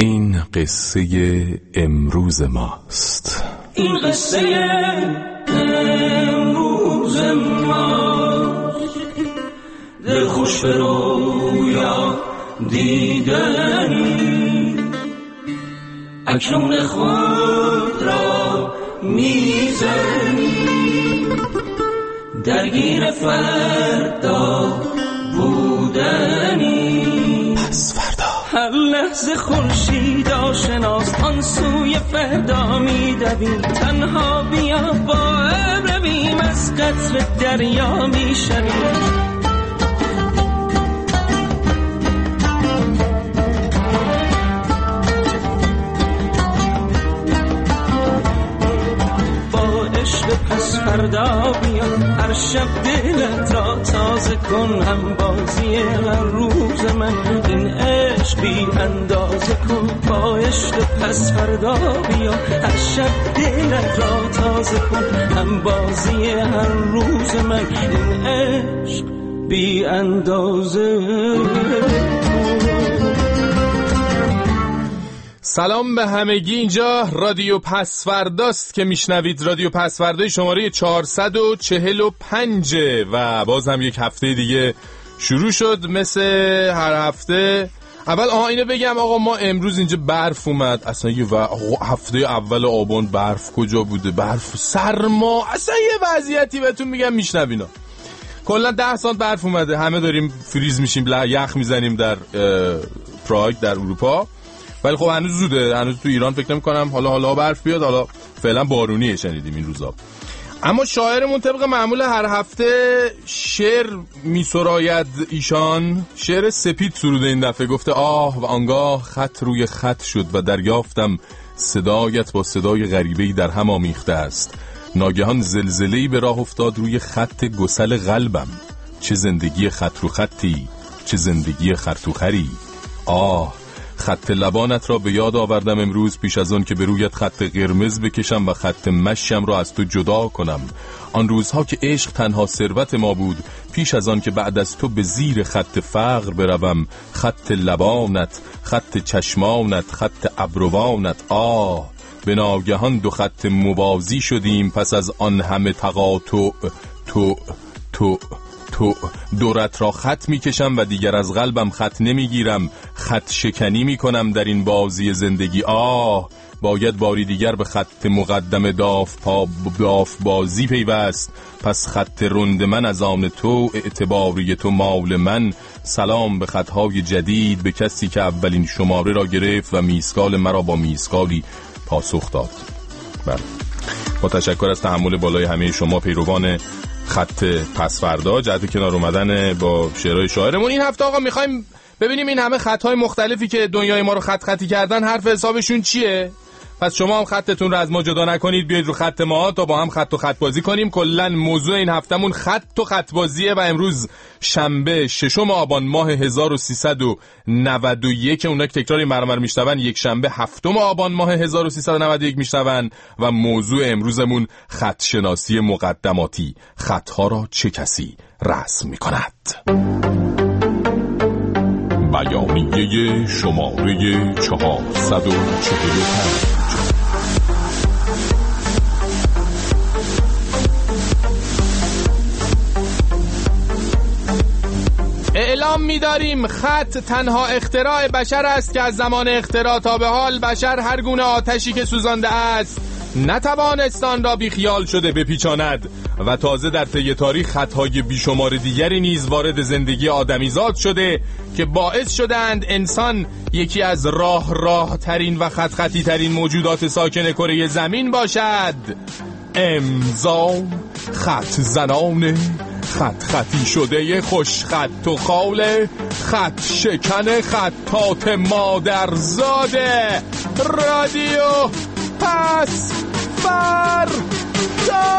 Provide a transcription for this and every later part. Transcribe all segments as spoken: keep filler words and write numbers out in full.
این قصه امروز ماست. این قصه امروز ماست. دل خوش به رویا دیدنی، اکنون خود را میزنی، درگیر فردا بودنی. پس فردا هر لحظه خورشید آشناست، آن سوی فردا میدویم. تنها بیا با ابر بیم، از قطر دریا میشویم. پس فردا بیا، هر شب دلت را تازه کن. هم بازی هر روز من، این عشق بی اندازه کن. با عشق پس فردا بیا، هر شب دلت را تازه کن. هم بازی هر روز من، این عشق بی اندازه کن. سلام به همگی، اینجا رادیو پسفرداست که میشنوید. رادیو پسفردای شماره چهارصد و چهل و پنج و باز هم یک هفته دیگه شروع شد مثل هر هفته. اول آها اینو بگم آقا، ما امروز اینجا برف اومد. اصلا یه و... هفته اول آبان برف کجا بوده؟ برف، سرما، اصلا یه وضعیتی بهتون میگم میشنوینا. کلا ده سانت برف اومده، همه داریم فریز میشیم، یخ میزنیم در پراگ در اروپا. ولی خب هنوز زوده، هنوز تو ایران فکر نمی‌کنم حالا حالا برف بیاد. حالا فعلا بارونیه شنیدیم این روزا. اما شاعرمون طبق معمول هر هفته شعر میسراید. ایشان شعر سپید سروده این دفعه. گفته آه و آنگاه خط روی خط شد و دریافتم صدایت با صدای غریبه‌ای در هم آمیخته است. ناگهان زلزله‌ای به راه افتاد روی خط گسل قلبم. چه زندگی خط رو خطی، چه زندگی خرطوخری. آه خط لبانت را به یاد آوردم امروز، پیش از آن که به رویت خط قرمز بکشم و خط مشیم را از تو جدا کنم. آن روزها که عشق تنها ثروت ما بود، پیش از آن که بعد از تو به زیر خط فقر بروم. خط لبانت، خط چشمانت، خط ابروانت. آه به ناگهان دو خط موازی شدیم. پس از آن همه تقاطع تو تو تو دورت را خط میکشم و دیگر از قلبم خط نمیگیرم. خط شکنی میکنم در این بازی زندگی. آه باید باری دیگر به خط مقدم داف پا داف بازی پیوست. پس خط رند من از آن تو، اعتباری تو مال من. سلام به خطهای جدید، به کسی که اولین شماره را گرفت و میسکال مرا با میسکالی پاسخ داد. بله، با تشکر از تحمل بالای همه شما پیروان خط پسفردا، جهت کنار اومدن با شعرهای شاعرمون. این هفته آقا میخوایم ببینیم این همه خطهای مختلفی که دنیای ما رو خط خطی کردن حرف حسابشون چیه. پس شما هم خطتون رو از ما جدا نکنید، بیاید رو خط ما تا با هم خط و خط بازی کنیم. کلا موضوع این هفتمون خط و خط بازیه و امروز شنبه ششم آبان ماه هزار و سیصد و نود و یک، اونا که تکراری مرمر میشنون یک شنبه هفتم آبان ماه هزار و سیصد و نود و یک میشنون. و موضوع امروزمون خط شناسی مقدماتی، خطها را چه کسی رسم میکند. بیانیه شماره چهارصد و چهل و پنج. اعلام می‌داریم خط تنها اختراع بشر است که از زمان اختراع تا به حال بشر هر گونه آتشی که سوزانده است نتوانست آن را بیخیال شده بپیچاند و تازه در طی تاریخ خطهای بیشمار دیگری نیز وارد زندگی آدمیزاد شده که باعث شدند انسان یکی از راه راه ترین و خط خطی ترین موجودات ساکن کره زمین باشد. امضا خط زنان خط خطی شده خوش خط و خاله، خط شکن خطات مادرزاده. رادیو پس فردا.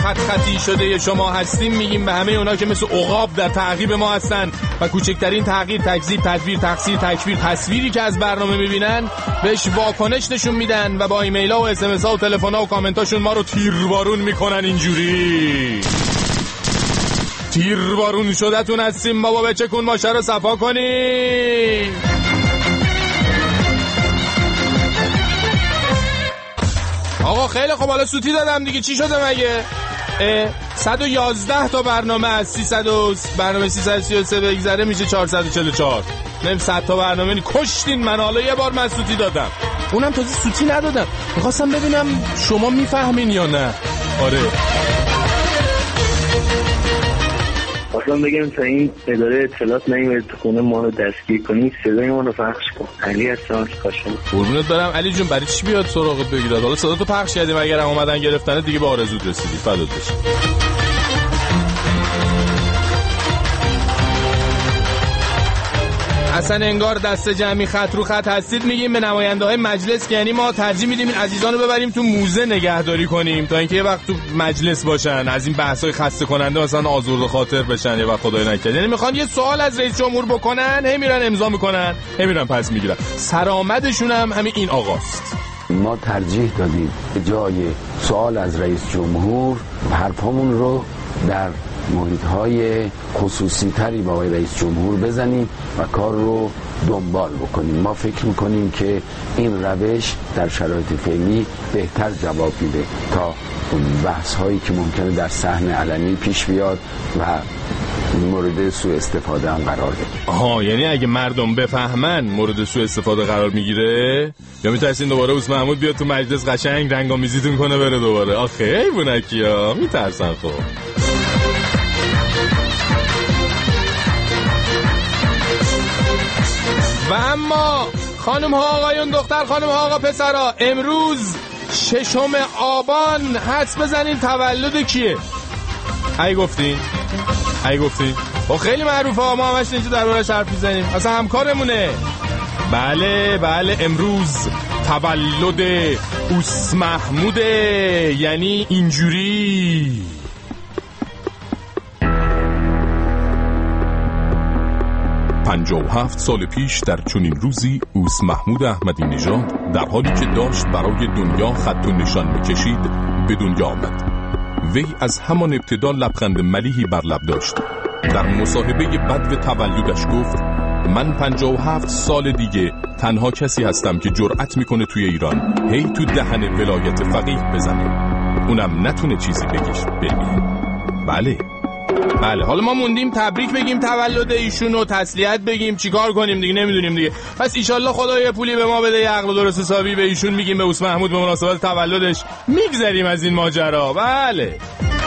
خط خطی شده شما هستیم میگیم به همه اونا که مثل عقاب در تعقیب ما هستن و کوچکترین تغییر، تکذیب، تدبیر، تقصیر، تکفیر، تصویری که از برنامه میبینن بهش واکنش نشون میدن و با ایمیل ها و اس ام اس ها و تلفن ها و کامنت هاشون ما رو تیربارون میکنن. اینجوری تیربارون شدتون هستیم بابا، بچکون ماشه رو صفا کنیم. آقا خیلی خب، حالا سوتی دادم دیگه، چی شده مگه؟ صد و یازده تا برنامه از سیصد و برنامه سیصد و سی و سه بگذره میشه چهارصد و چهل و چهار. نیم صد تا برنامه نی کشتین من. حالا یه بار من سوتی دادم، اونم تازه سوتی ندادم، میخواستم ببینم شما میفهمین یا نه. آره اصلا بگم تا این اداره اطلاعات نمیاد تو خونه ما رو دستگیر کنی، صدای ما رو پخش کن. علی هستم کاشان. قربونت برم علی جون، برای چی بیاد سراغت بگیرد؟ حالا صدا تو پخش کردیم، اگر هم اومدن گرفتن دیگه به آرزوت رسیدی. فدات بشه. اصلا انگار دست جمعی خط رو خط هستید میگیم به نماینده های مجلس، که یعنی ما ترجیح میدیم این عزیزان رو ببریم تو موزه نگهداری کنیم تا اینکه یه وقت تو مجلس باشن، از این بحث‌های خسته کننده مثلا آزرده خاطر بشن، یه وقت خدای نکرد. یعنی میخوان یه سوال از رئیس جمهور بکنن، هی میرن امضا میکنن، هی میرن پس میگیرن. سرآمدشون هم همین این آقاست. ما ترجیح دادیم به جای سوال از رئیس جمهور حرفمون رو در محیط‌های خصوصی تری با رئیس جمهور بزنیم و کار رو دنبال بکنیم. ما فکر میکنیم که این روش در شرایط فعلی بهتر جواب میده تا بحث هایی که ممکنه در صحن علنی پیش بیاد و مورد سوء استفاده هم قرار بگیره. آها، یعنی اگه مردم بفهمن مورد سوء استفاده قرار میگیره، یا میترسین دوباره اوس محمود بیاد تو مجلس قشنگ رنگامیزیتون کنه بره دوباره؟ آخه بونکیا میترسن. خب و اما خانم ها آقایون، دختر خانم ها آقا پسرا، امروز ششم آبان، حدس بزنین تولد کیه؟ ای گفتین؟ ای گفتین؟ خب خیلی معروفه، ما همش اینجا دربارش حرف میزنیم، اصلا همکارمونه. بله بله، امروز تولد اوس محموده. یعنی اینجوری پنجاه و هفت سال پیش در چنین روزی اوس محمود احمدی نژاد در حالی که داشت برای دنیا خط و نشان می‌کشید به دنیا آمد. وی از همان ابتدا لبخند ملیحی بر لب داشت. در مصاحبه بدو تولدش گفت من پنجاه و هفت سال دیگه تنها کسی هستم که جرأت میکنه توی ایران هی تو دهن ولایت فقیه بزنه، اونم نتونه چیزی بگیش بگه. بله بله، حالا ما موندیم تبریک بگیم تولد ایشون و تسلیت بگیم، چیکار کنیم دیگه نمیدونیم دیگه. پس ایشالله خدا یه پولی به ما بده، یه عقل درست حسابی به ایشون میگیم، به اوس محمود به مناسبت تولدش میگذریم از این ماجرا. بله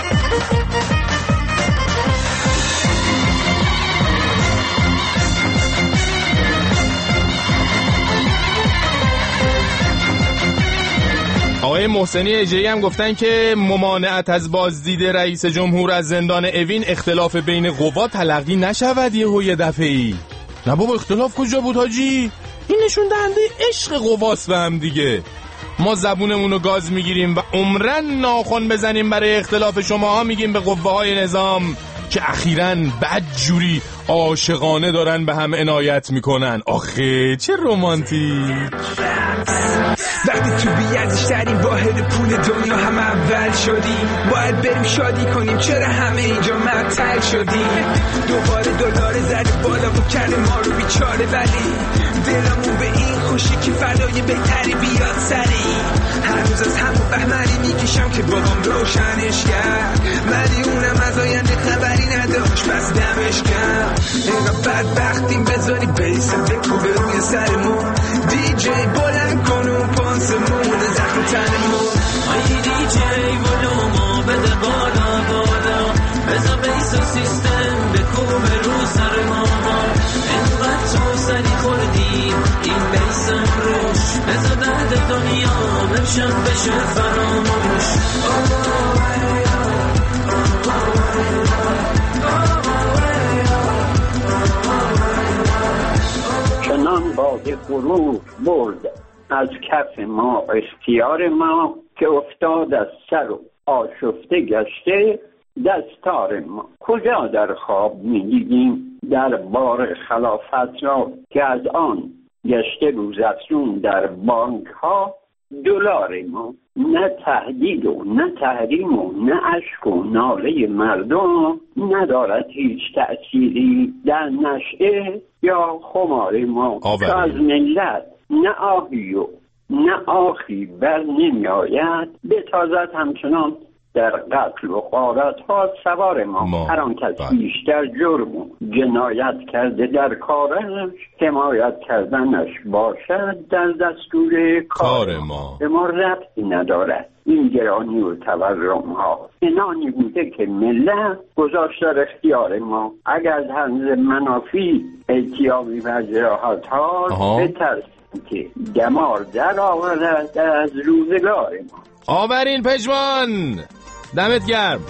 آقای محسنی اجری هم گفتن که ممانعت از بازدید رئیس جمهور از زندان اوین اختلاف بین قوا تلقی نشود یهو یه دفعه‌ای. نه بابا، اختلاف کجا بود حاجی؟ این نشون دهنده عشق قواست به هم دیگه. ما زبونمون رو گاز میگیریم و عمرن ناخن بزنیم برای اختلاف شماها میگیم به قوه‌های نظام که اخیراً بدجوری عاشقانه دارن به هم عنایت میکنن. آخه چه رومانتیک. وقتی تو بیارزش ترین واحد پول دنیا هم اول شدیم، باید بریم شادی کنیم، چرا همه اینجا معطل شدیم؟ دوباره دلار زده بالا و کرده ما رو بیچاره، ولی دلمون به این خوشی که فردای بهتری بیاد سری. هر روز از همون بهمنی میکشم که بابام روشنش کرد، ولی اونم از آینده خبری نداشت، پس دمش کرد. اینقدر بدبختیم بذاری بیسم بکوبه روی سرمون، دی جی بلند کن و پانسمون زخم تنمون. آی دی جی ولومو بده بالا بالا، بذار بیس و سیستم بکوبه رو سر ما. اینقدر تو سری خوردیم این بیسم روش، بذار درد دنیا بمشن بشه فراموش. چنان باد غرور برد از کف ما اختیار ما، که افتاد از سر و آشفته گشته دستار ما. کجا در خواب می‌دیدیم در بار خلافت را که از آن گشته روزافزون در بانک ها دلار ما. نه تهدید و نه تحریم و نه اشک و ناله مردم ندارد هیچ تأثیری در نشعه یا خمار ما. که از ملت نه آهی و نه آخی بر نمی آید، به تازت همچنان در قتل و غارت ها سوار ما, ما. هر آن کس بیشتر جرم و جنایت کرده در کارش، حمایت کردنش باشد در دستور کار ما. به ما ربطی ندارد این گرانی و تورم ها. اینانی بوده که ملت گذاشت در اختیار ما. اگر از حمز منافی التیابی و جراحت ها بترس که دمار در آورد از روزگار ما. آورین پژمان، دمت گرم.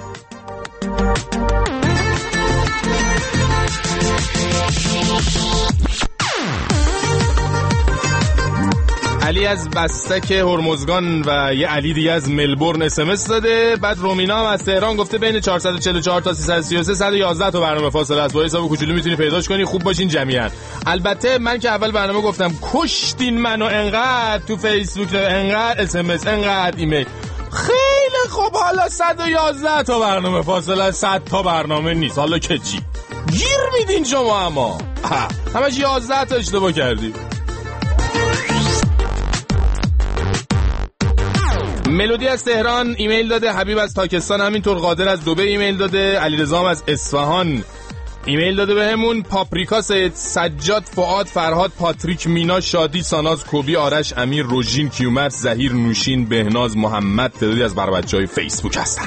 علی از بستک هرمزگان و یه علی دیگه از ملبورن اس ام اس داده. بعد رومینا هم از تهران گفته بین چهارصد و چهل و چهار تا سیصد و سی و سه صد و یازده تا برنامه فاصله است. با حساب کوچولو میتونی پیداش کنی. خوب باشین جمیعا. البته من که اول برنامه گفتم کشتین منو انقدر تو فیسبوک، انقدر اس ام اس، انقدر ایمیل. خیلی خوب، حالا صد و یازده تا برنامه فاصله، صد تا برنامه نیست. حالا که چی گیر میدین شما؟ اما همش یازده تا اشتباه کردی. ملودی از تهران ایمیل داده، حبیب از پاکستان همینطور، قادر از دبی ایمیل داده، علیرضا از اصفهان ایمیل داده بهمون، پاپریکا، سید سجاد، فؤاد، فرهاد، پاتریک، مینا، شادی، ساناز، کوبی، آرش، امیر، روژین، کیومرث، زهیر، نوشین، بهناز، محمد تعدادی از بر بچهای فیسبوک هستن.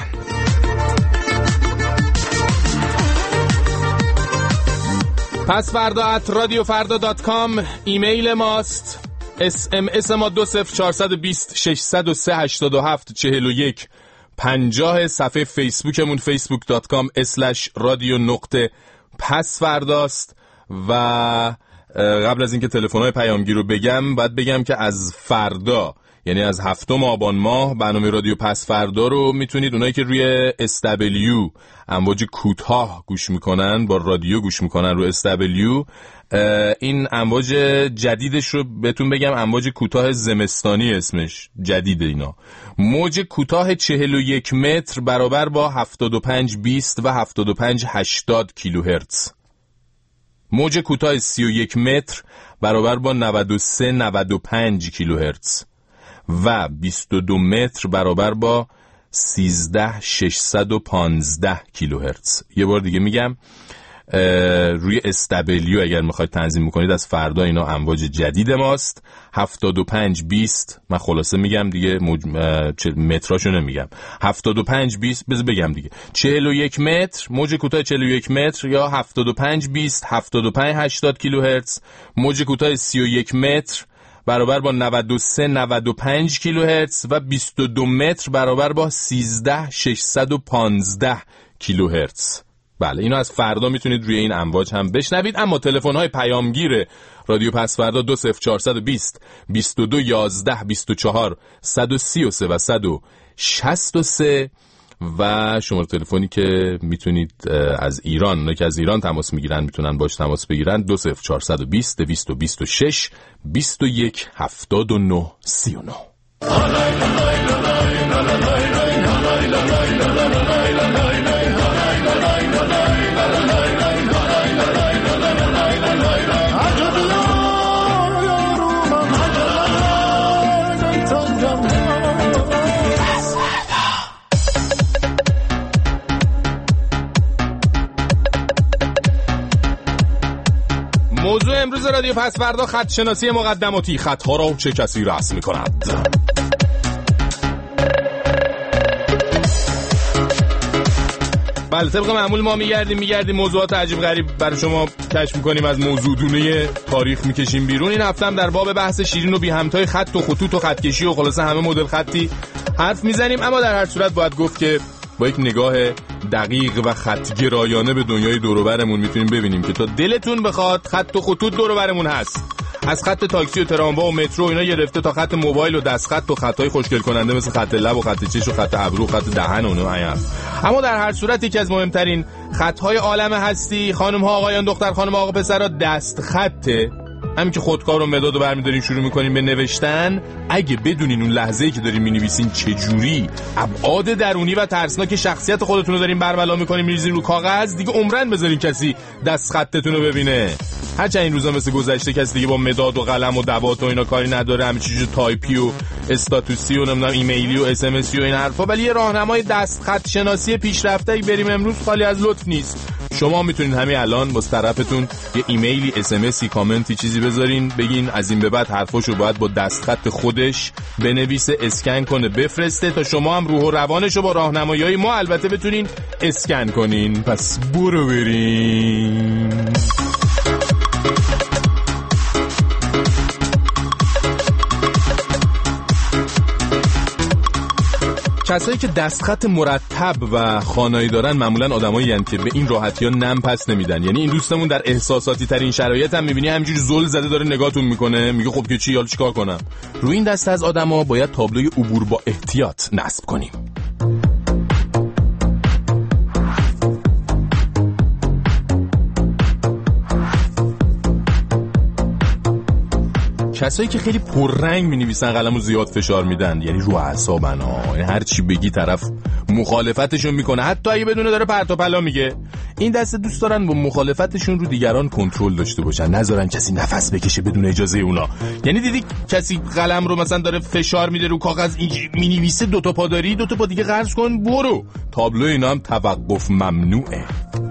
پس فردا ات رادیو فردا دات کام ایمیل ماست. اس ام اس ما دو صفر چهارصد و بیست ششصد و سه هشتاد و هفت چهل و یک پنجاه. صفحه فیسبوکمون فیسبوک دات کام اسلش رادیو نقطه پس فرداست. و قبل از اینکه تلفن‌های پیامگیر رو بگم، باید بگم که از فردا، یعنی از هفتم آبان ماه، برنامه رادیو پس فردا رو میتونید، اونایی که روی اس دبلیو امواج کوتاه گوش میکنن، با رادیو گوش میکنن رو اس دبلیو، این امواج جدیدش رو بهتون بگم، امواج کوتاه زمستانی اسمش جدیده. اینا موج کوتاه چهل و یک متر برابر با هفتاد و پنج بیست و هفتاد و پنج هشتاد کیلوهرتز. موج کوتاه سی و یک متر برابر با نود و سه نود و پنج کیلوهرتز و بیست و دو متر برابر با سیزده ششصد و پانزده کیلوهرتز. یه بار دیگه میگم، روی اس دبلیو اگر میخواید تنظیم میکنید از فردا اینا امواج جدید ماست. هفتاد و پنج بیست، من خلاصه میگم دیگه، موج... متراشو نمیگم. هفتاد و پنج بیست، بذار بگم دیگه، چهل و یک متر، موج کوتاه چهل و یک متر یا هفتاد و پنج بیست هفتاد و پنج هشتاد کیلوهرتز. موج کوتاه سی و یک متر برابر با نود و سه نود و پنج کیلوهرتز و بیست و دو متر برابر با سیزده ششصد و پانزده کیلوهرتز. بله، اینو از فردا میتونید روی این امواج هم بشنوید. اما تلفن‌های پیامگیر رادیو پس فردا دو صفر چهارصد و بیست بیست و دو یازده بیست و چهار صد و سی و سه و صد و شصت و سه و شماره تلفنی که میتونید از ایران، اونایی که از ایران تماس میگیرن میتونن باش تماس بگیرن، دو صفر چهارصد و بیست دویست و بیست و شش بیست و یک هفتاد و نه سی و نه. موضوع امروز رادیو پس فردا خط شناسی مقدماتی. خطها را چه کسی رسم می‌کند؟ بله، طبق معمول ما میگردیم میگردیم موضوعات عجیب غریب برای شما کشف می‌کنیم، از موضوع دونه تاریخ می‌کشیم بیرون. این هفته هم در باب بحث شیرین و بی همتای خط و خطوط و خطکشی و خلاصه همه مدل خطی حرف میزنیم. اما در هر صورت باید گفت که با یک نگاه دقیق و خطگرایانه به دنیای دور و برمون میتونیم ببینیم که تا دلتون بخواد خط و خطوط دور و برمون هست. از خط تاکسی و تراموا و مترو اینا گرفته تا خط موبایل و دستخط و خطای خوشگل کننده مثل خط لب و خط چش و خط ابرو و خط دهن و اونها هم. اما در هر صورت یکی از مهمترین خطهای عالم هستی خانم ها آقایان دختر خانم آقا پسرا دستخطه. همین که خودکار و مداد رو برمی‌دارین شروع می‌کنین به نوشتن، اگه بدونین اون لحظه‌ای که دارین می‌نویسین چجوری ابعاد درونی و ترسناک شخصیت خودتون رو دارین برملا می‌کنین می‌ریزین رو کاغذ، دیگه عمرن بذارین کسی دستخطتون رو ببینه. هرچند این روزا مثل گذشته کسی دیگه با مداد و قلم و دوات و اینا کاری نداره، همه چیزو تایپی و استاتوسی و نمیدونم ایمیلی و اس ام اس و این حرفا، ولی یه راهنمای دستخط شناسی پیشرفته بریم امروز خالی از لطف نیست. شما میتونین همین الان با طرفتون یه ایمیلی، اس ام اسی، کامنتی چیزی بذارین، بگین از این به بعد حرفاشو باید با دستخط خودش بنویسه، اسکن کنه بفرسته تا شما هم روح و روانشو با راهنمایی‌های ما البته بتونین اسکن کنین. پس برو بریم. کسایی که دستخط مرتب و خانایی دارن معمولا آدمایی هستند که به این راحتی ها نم پس نمیدن. یعنی این دوستمون در احساساتی ترین شرایط هم میبینی همینجوری زل زده داره نگاهتون میکنه، میگه خب که چی، حالا چیکار کنم؟ روی این دسته از آدما باید تابلوی عبور با احتیاط نصب کنیم. کسایی که خیلی پررنگ می‌نویسن قلمو زیاد فشار میدن، یعنی رو اعصابن ها، یعنی هر چی بگی طرف مخالفتشون میکنه، حتی اگه بدونه داره پرت و پلا میگه. این دسته دوست دارن با مخالفتشون رو دیگران کنترل داشته باشن، نذارن کسی نفس بکشه بدون اجازه اونا. یعنی دیدی کسی قلم رو مثلا داره فشار میده رو کاغذ، اینجوری مینویسه، دو تا پا داری دو تا پا دیگه قرض کن برو. تابلو اینا هم توقف ممنوعه.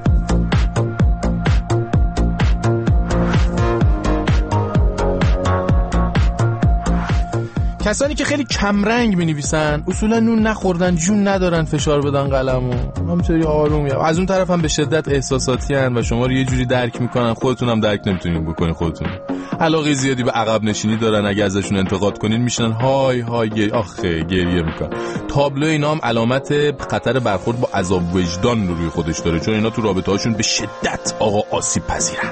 کسانی که خیلی کم رنگ می‌نویسن اصولا نون نخوردن، جون ندارن فشار بدن قلمو، همینطوری آروم. از اون طرف هم به شدت احساساتی ان و شما رو یه جوری درک میکنن خودتون هم درک نمیتونین بکنین خودتون. علاقه زیادی به عقب نشینی دارن، اگه ازشون انتقاد کنین میشنن های های گر... آخه گریه میکنن. تابلو اینا هم علامت خطر برخورد با عذاب وجدان رو روی خودش داره، چون اینا تو رابطه‌هاشون به شدت آقا آسیب پذیرن.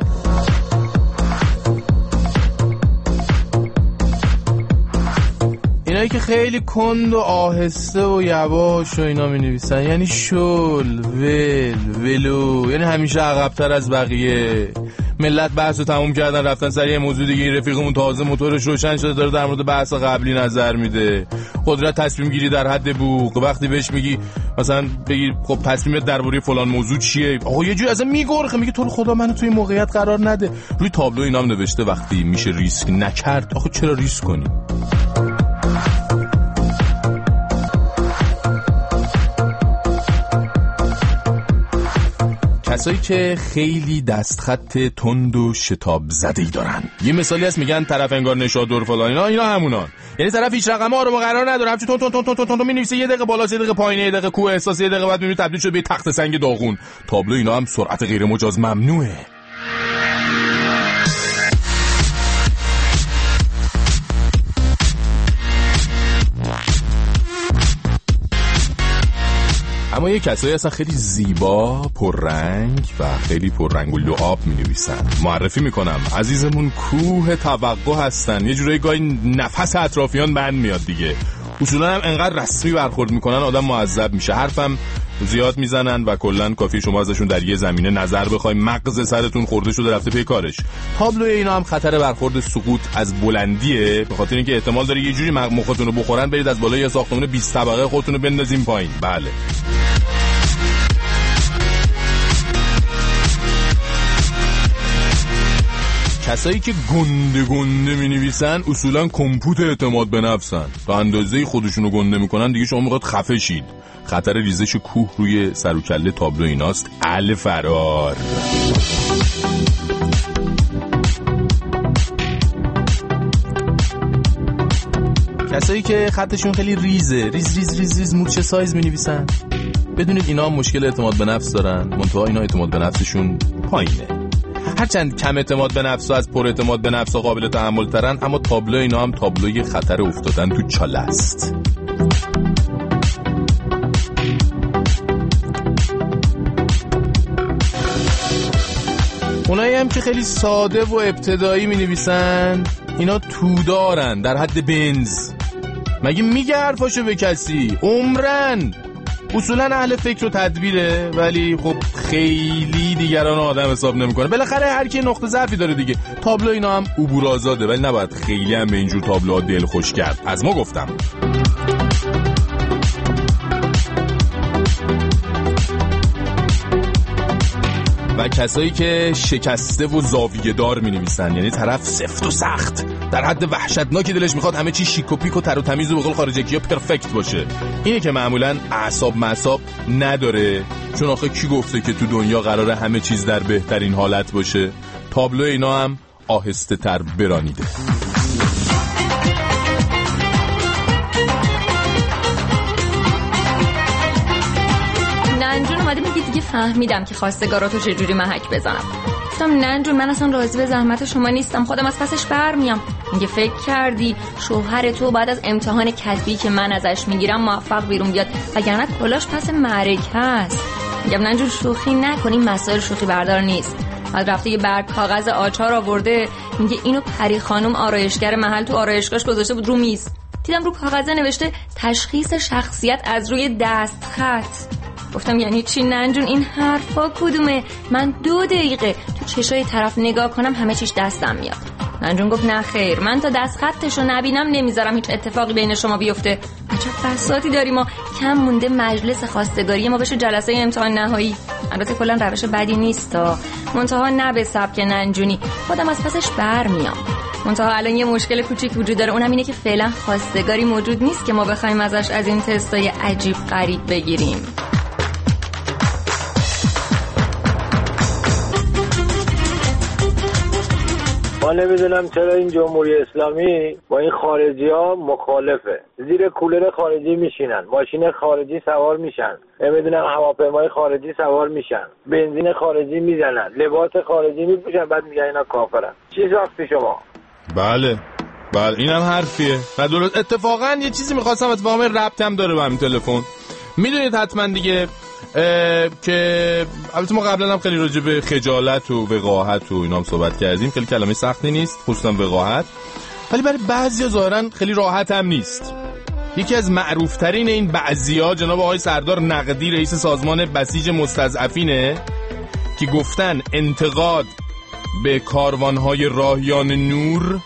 اینایی که خیلی کند و آهسته و یواش و اینا می نویسن، یعنی شل ول ولو، یعنی همیشه عقب‌تر از بقیه. ملت بحث رو تموم کردن رفتن سر یه موضوع دیگه، رفیقمون تازه موتورش روشن شده داره در مورد بحث قبلی نظر میده. قدرت تصمیم گیری در حد بوق، وقتی بهش میگی مثلا بگی خب تصمیمت درباره فلان موضوع چیه، آقا یه جوری ازم میگرخه، میگه تو رو خدا منو توی موقعیت قرار نده. روی تابلو اینام نوشته وقتی میشه ریسک نکرد، آخه چرا ریسک کنی؟ کسایی که خیلی دستخط تند و شتاب زده‌ای دارن. یه مثالی هست میگن طرف انگار نشادور فلان، اینا اینا همونان. یعنی طرف هیچ رقم‌ها رو قرار نداره، همچون تون تون تون تون تون می‌نویسه، یه دقیقه بالا، یه دقیقه پایین، یه دقیقه کوه احساسی، یه دقیقه بعد می‌بینی تبدیل شده به تخت سنگ داغون. تابلو اینا هم سرعت غیر مجاز ممنوعه. اما یه کسایی اصلا خیلی زیبا، پررنگ و خیلی پررنگ و لعاب می نویسن. معرفی میکنم عزیزمون کوه توقع هستن. یه جورایی گاهی نفس اطرافیان بند میاد دیگه. اصولا هم انقدر رسمی برخورد میکنن آدم معذب میشه، حرفم زیاد میزنن و کلن کافی شما ازشون در یه زمینه نظر بخواید مغز سرتون خورده شده رفته پی کارش. تابلوی اینا هم خطر برخورد سقوط از بلندیه، به خاطر اینکه احتمال داره یه جوری مختون رو بخورن برید از بالای یه ساختمان بیست طبقه خودتون رو بندازین پایین. بله. کسایی که گنده گنده می نویسن اصولا کمپوت اعتماد به نفسن، تا اندازه خودشونو گنده میکنن دیگه شما میخواد خفه شید. خطر ریزش کوه روی سر و کله تابلو ایناست ال فرار. کسایی که خطشون خیلی ریزه، ریز ریز ریز ریز مورچه سایز می نویسن، بدونید اینا هم مشکل اعتماد به نفس دارن، منتها اینا اعتماد به نفسشون پایینه. هرچند کم اعتماد به نفس و از پر اعتماد به نفس و قابل تحمل ترن، اما تابلو اینا هم تابلوی خطر افتادن تو چاله است. اونایی هم که خیلی ساده و ابتدایی می نویسن اینا تو دارن در حد بنز. مگه میگه حرفاشو به کسی؟ عمرن اصولا اهل فکر و تدبیره، ولی خب خیلی دیگران آدم حساب نمیکنه. بالاخره هر کی نقطه ضعفی داره دیگه. تابلو اینا هم عبور آزاده، ولی نباید خیلی هم به اینجور تابلوها دل خوش کرد. از ما گفتم. و کسایی که شکسته و زاویه دار می نویسن، یعنی طرف سفت و سخت در حد وحشتناکی دلش میخواد همه چی شیک و پیک و تر و تمیز و به قول خارجی‌ها پرفکت باشه. اینه که معمولا اعصاب معصاب نداره، چون آخه کی گفته که تو دنیا قراره همه چیز در بهترین حالت باشه؟ تابلو اینا هم آهسته تر برانیده. ننجون اومده میگه دیگه فهمیدم که خواستگاراتو چجوری محک بزنم. گفتم ننجون من اصلا راضی به زحمت شما نیستم، خودم از پسش برمیام. میگه فکر کردی شوهر تو بعد از امتحان کتبی که من ازش میگیرم موفق بیرون بیاد، وگرنه کلاش پس معرکه است. میگم ننجون شوخی نکنی، مسائل شوخی بردار نیست. بعد رفته یه برگ کاغذ آچار آورده، میگه اینو پری خانم آرایشگر محل تو آرایشگاهش گذاشته بود رو میز. دیدم رو کاغذ نوشته تشخیص شخصیت از روی دست خط. گفتم یعنی چی ننجون این حرفا کدومه؟ من دو دقیقه تو چشای طرف نگاه کنم همه چیش دستم میاد. ننجون گفت نه خیر، من تا دست خطشو نبینم نمیذارم هیچ اتفاقی بین شما بیفته. چه فسادی داری، ما کم مونده مجلس خواستگاری ما بشه جلسه امتحان نهایی. البته کلا روش بدی نیست تا منتها نه به سبک ننجونی، خودم از پسش برمیام. منتها الان یه مشکل کوچیک وجود داره، اونم اینه که فعلا خواستگاری موجود نیست که ما بخوایم ازش از این تستای عجیب غریب بگیریم. ما نمیدونم چرا این جمهوری اسلامی با این خارجی ها مخالفه. زیر کولر خارجی میشینن، ماشین خارجی سوار میشن، نمیدونم هواپیمای خارجی سوار میشن، بنزین خارجی میزنن، لباس خارجی میپوشن، بعد میگن اینا کافرن. چی ساختی شما؟ بله بله اینم حرفیه و درست. اتفاقا یه چیزی میخواستم، اتفاقا ربط هم داره به همین تلفن. میدونید حتما دیگه که البته ما قبلا هم خیلی راجع به خجالت و وقاحت و اینا هم صحبت کردیم. خیلی کلمه سختی نیست، خصوصا وقاحت، ولی برای بعضیا ظاهرا خیلی راحت هم نیست. یکی از معروف ترین این بعضیا جناب آقای سردار نقدی، رئیس سازمان بسیج مستضعفینه، که گفتن انتقاد به کاروانهای راهیان نور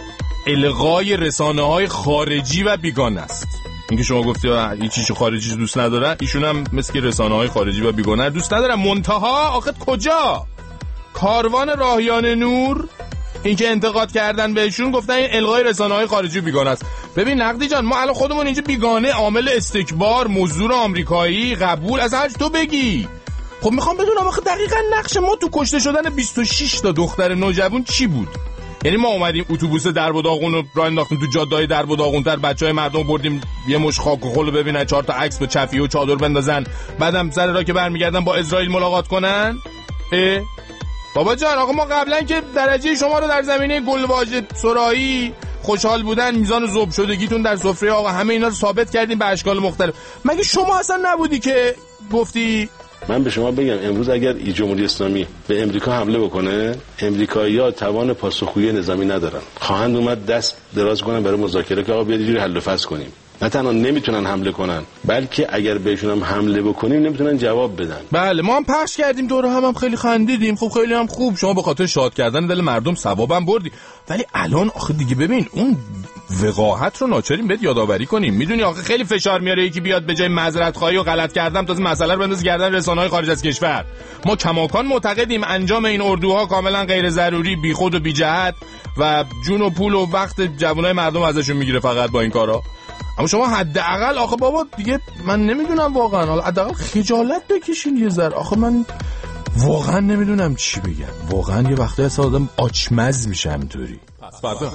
الغای رسانه‌های خارجی و بیگانه است. اینکه شما گفتی این چیزی خارجی دوست ندارن، ایشون هم مثل که رسانه‌های خارجی و بیگانه دوست ندارن. منتها آخه کجا؟ کاروان راهیان نور اینکه انتقاد کردن بهشون گفتن این الغای رسانه‌های خارجی و بیگانه است. ببین نقدی جان، ما الان خودمون اینجا بیگانه، عامل استکبار، مزدور آمریکایی، قبول، از هر تو بگی. خب میخوام بدونم آخه دقیقاً نقش ما تو کشته شدن بیست و شش تا دختر نوجوان چی بود؟ یعنی ما اومدیم اتوبوس درب و داغون رو راه انداختیم تو جاده‌های درب و داغون‌تر، بچهای مردم بردیم یه مش خاک و خل ببینن، چهار تا عکس به چفیه و چادر بندازن، بعدم سر راه که برمیگردن با اسرائیل ملاقات کنن. اه بابا جان، آقا ما قبلا که درجه شما رو در زمینه گلواژه سرایی، خوشحال بودن، میزان ذوب شدگیتون در سفره آقا، همه اینا رو ثابت کردیم به اشکال مختلف. مگه شما اصلا نبودی که گفتی؟ من به شما بگم امروز اگر ای جمهوری اسلامی به امریکا حمله بکنه، امریکایی‌ها توان پاسخگویی نظامی ندارن، خواهند اومد دست دراز کنن برای مذاکره که آقا بیاید اینجوری حل و فصل کنیم. نه تنها نمیتونن حمله کنن، بلکه اگر بهشون هم حمله بکنیم نمیتونن جواب بدن. بله ما هم پخش کردیم دوره، هم هم خیلی خندیدیم. خب خیلی هم خوب، شما به خاطر شاد کردن دل مردم ثوابم بردی. ولی الان آخه دیگه ببین اون وقاحت رو ناچاریم بهت یادآوری کنیم. میدونی آخه خیلی فشار میاره یکی بیاد به جای معذرت خواهی و غلط کردم تازه مسئله رو بنداز گردن رسانه‌های خارج از کشور. ما کماکان معتقدیم انجام این اردوها کاملا غیر ضروری، بیخود و بی‌جهت و جون و پول و وقت جوانای مردم ازشون میگیره فقط با این کارا. اما شما حداقل آخه بابا دیگه من نمیدونم واقعا، حالا حداقل خجالت بکشین یه ذره. آخه من واقعا نمیدونم چی بگم، واقعا یه وقتی اصلا آدم آچمز میشه همینطوری. پس فردا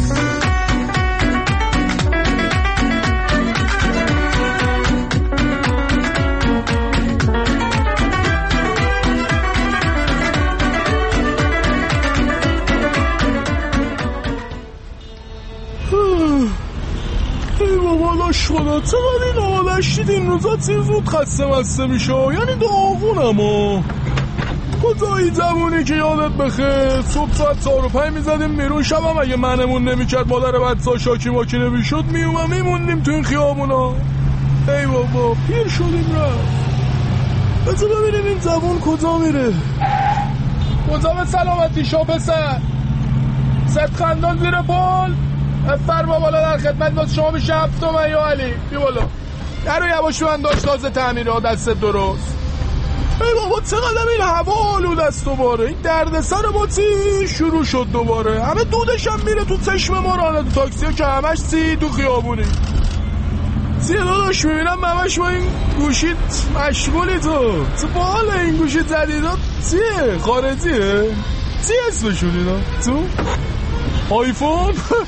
ای بابا لاش خدا، چقدر این آمدشتید این روزا چیز زود خسته مسته میشه، یعنی داغونم ها. کجایی زمونی که یادت بخیر صبح ساعت چهار و پنج میزدیم بیرون، شبم اگه منمون نمیکرد مادر بچه‌ها شاکی ماکی نمیشد میومم میموندیم تو این خیابونا. ای بابا پیر شدیم رفت. بذار ببینیم این زبون کجا میره. کجا به سلامتی شو پسر. صد خندان زیر پل. فرما بالا در خدمت باز شما میشه هفت تومن یا علی بی بالا. درو یواش من داشت تازه تعمیره ها دست درست. ای بابا چقدر این هوا آلود است دوباره. این دردسر با چی شروع شد دوباره. همه دودش هم میره تو چشم ما رانه تو تاکسی ها که همش سی تو خیابونی. سی داداش میبینم همش با این گوشیت مشغولی تو. تو باحال این گوشی جدیدات چیه؟ خارجیه؟ چی اسمشون اینا؟ تو؟ آیفون؟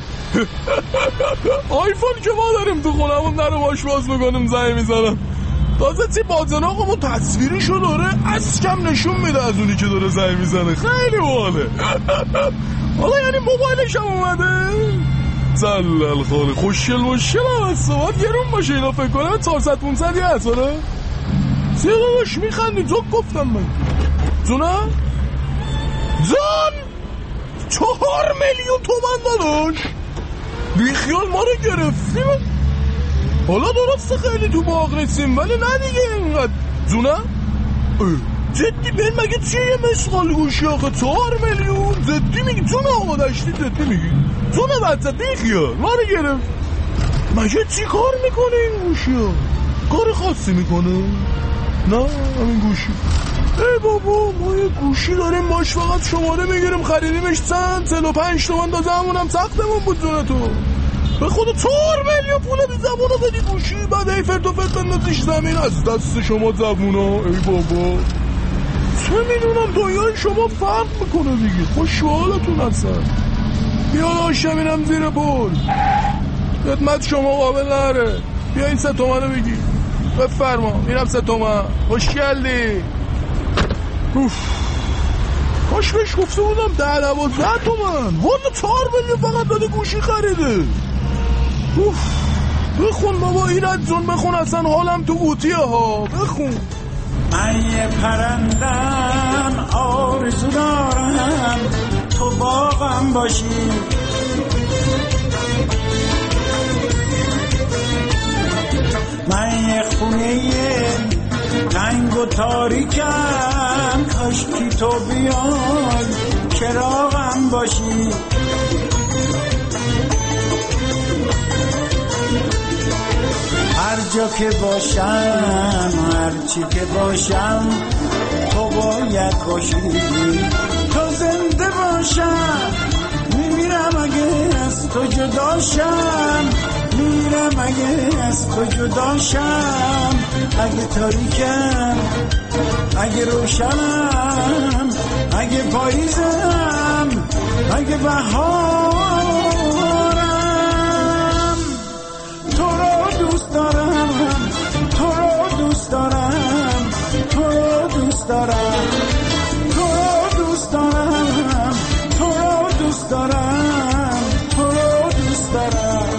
آیفون که ما داریم تو خونمون در رو باش باز میکنیم زنگ میزنم. تازه چی باجناقمون تصویریشو داره از کم نشون میده از اونی که داره زنگ میزنه. خیلی باحاله. حالا یعنی موبایلش هم اومده زلل خاله خوشگل مشکل هم هست باید گرون باشه اینا فکر کنم چهارصد پونصد یه هست. آره سی داداش میخندی تو گفتم من جونه جان چهار میلیون تومن داداش بیخیال ما رو گرفتیم. حالا درسته خیلی تو باغ رسیم ولی نه دیگه اینقدر جونه جدی بین مگه چیه یه مسخال گوشی آخه چهار میلیون جدی میگی جونه آقا داشتی جدی میگی جونه بچه بیخیال ما رو گرفت. مگه چی کار میکنه این گوشی ها؟ کار خاصی میکنه؟ نه همین گوشی. ای بابا ما یه گوشی داریم باش فقط شماره میگیریم خریدیمش چند چهل و پنج تومن دازه همونم سختمون بود جونه تو به خدا چهار میلیون پوله بی زبونا بدی گوشی بعد ای فرد و فرد بندازیش زمین از دست شما زبونا. ای بابا چه میدونم دنیای شما فرق میکنه دیگه. خوشحالتون هستن. بیا داشتم اینم زیر پول خدمت شما قابل نره. بیا این سه تومنو بگی بفرما اینم سه تومن خوش کردی. اوف کاش بهش گفته بودم ده دوازده تومن والا چهار میلیون فقط داده گوشی خریده. اوف بخون بابا ایراد جون بخون اصلا حالم تو قوطیه ها بخون. من یه پرندم آرزو دارم تو باغم باشی من یه خونه تنگ و تاریکم کاشکی تو بیای چراغم باشی هر جا که باشم هر چی که باشم تو باید باشی تو زنده باشم میمیرم اگه از تو جداشم میرم اگه از تو جداشم اگه تاریکم اگه روشنم اگه پاییزم اگه بهارم تو رو دوست دارم تو رو دوست دارم تو رو دوست دارم تو رو دوست دارم تو رو دوست دارم تو رو دوست دارم.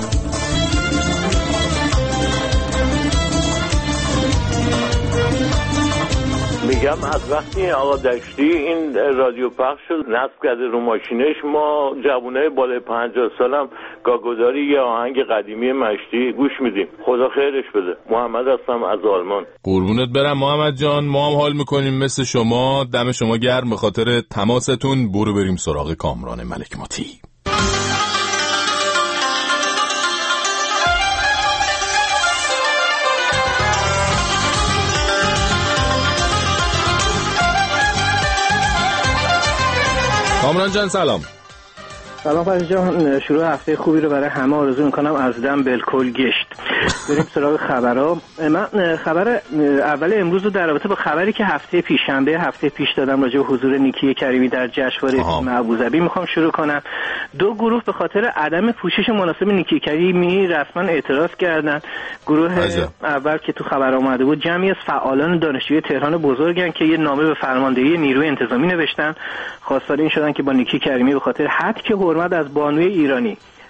میگم از وقتی آقا دشتی این رادیو پخش شد نصب کرده رو ماشینش ما جوانای بالای پنجاه سالم گاگوداری یه آهنگ قدیمی مشتی گوش میدیم. خدا خیرش بده. محمد هستم از آلمان. قربونت برم محمد جان ما هم حال میکنیم مثل شما. دم شما گرم به خاطر تماستون. برو بریم سراغ کامران ملک ماتی. کامران جان سلام. سلام فرشی جان شروع هفته خوبی رو برای همه آرزو میکنم از دم بالکل گشت. بریم سراغ خبرها. من خبر اول امروز رو در رابطه با خبری که هفته پیش شنبه هفته پیش دادم راجع به حضور نیکی کریمی در جشنواره فیلم ابوظبی میخوام شروع کنم. دو گروه به خاطر عدم پوشش مناسب نیکی کریمی رسما اعتراض کردن. گروه عجب. اول که تو خبر اومده بود جمعی از فعالان دانشجوی تهران بزرگن که یه نامه به فرماندهی نیروی انتظامی نوشتن خواستار این شدن که با نیکی کریمی به خاطر حد که حرمت از بانوی ایرانی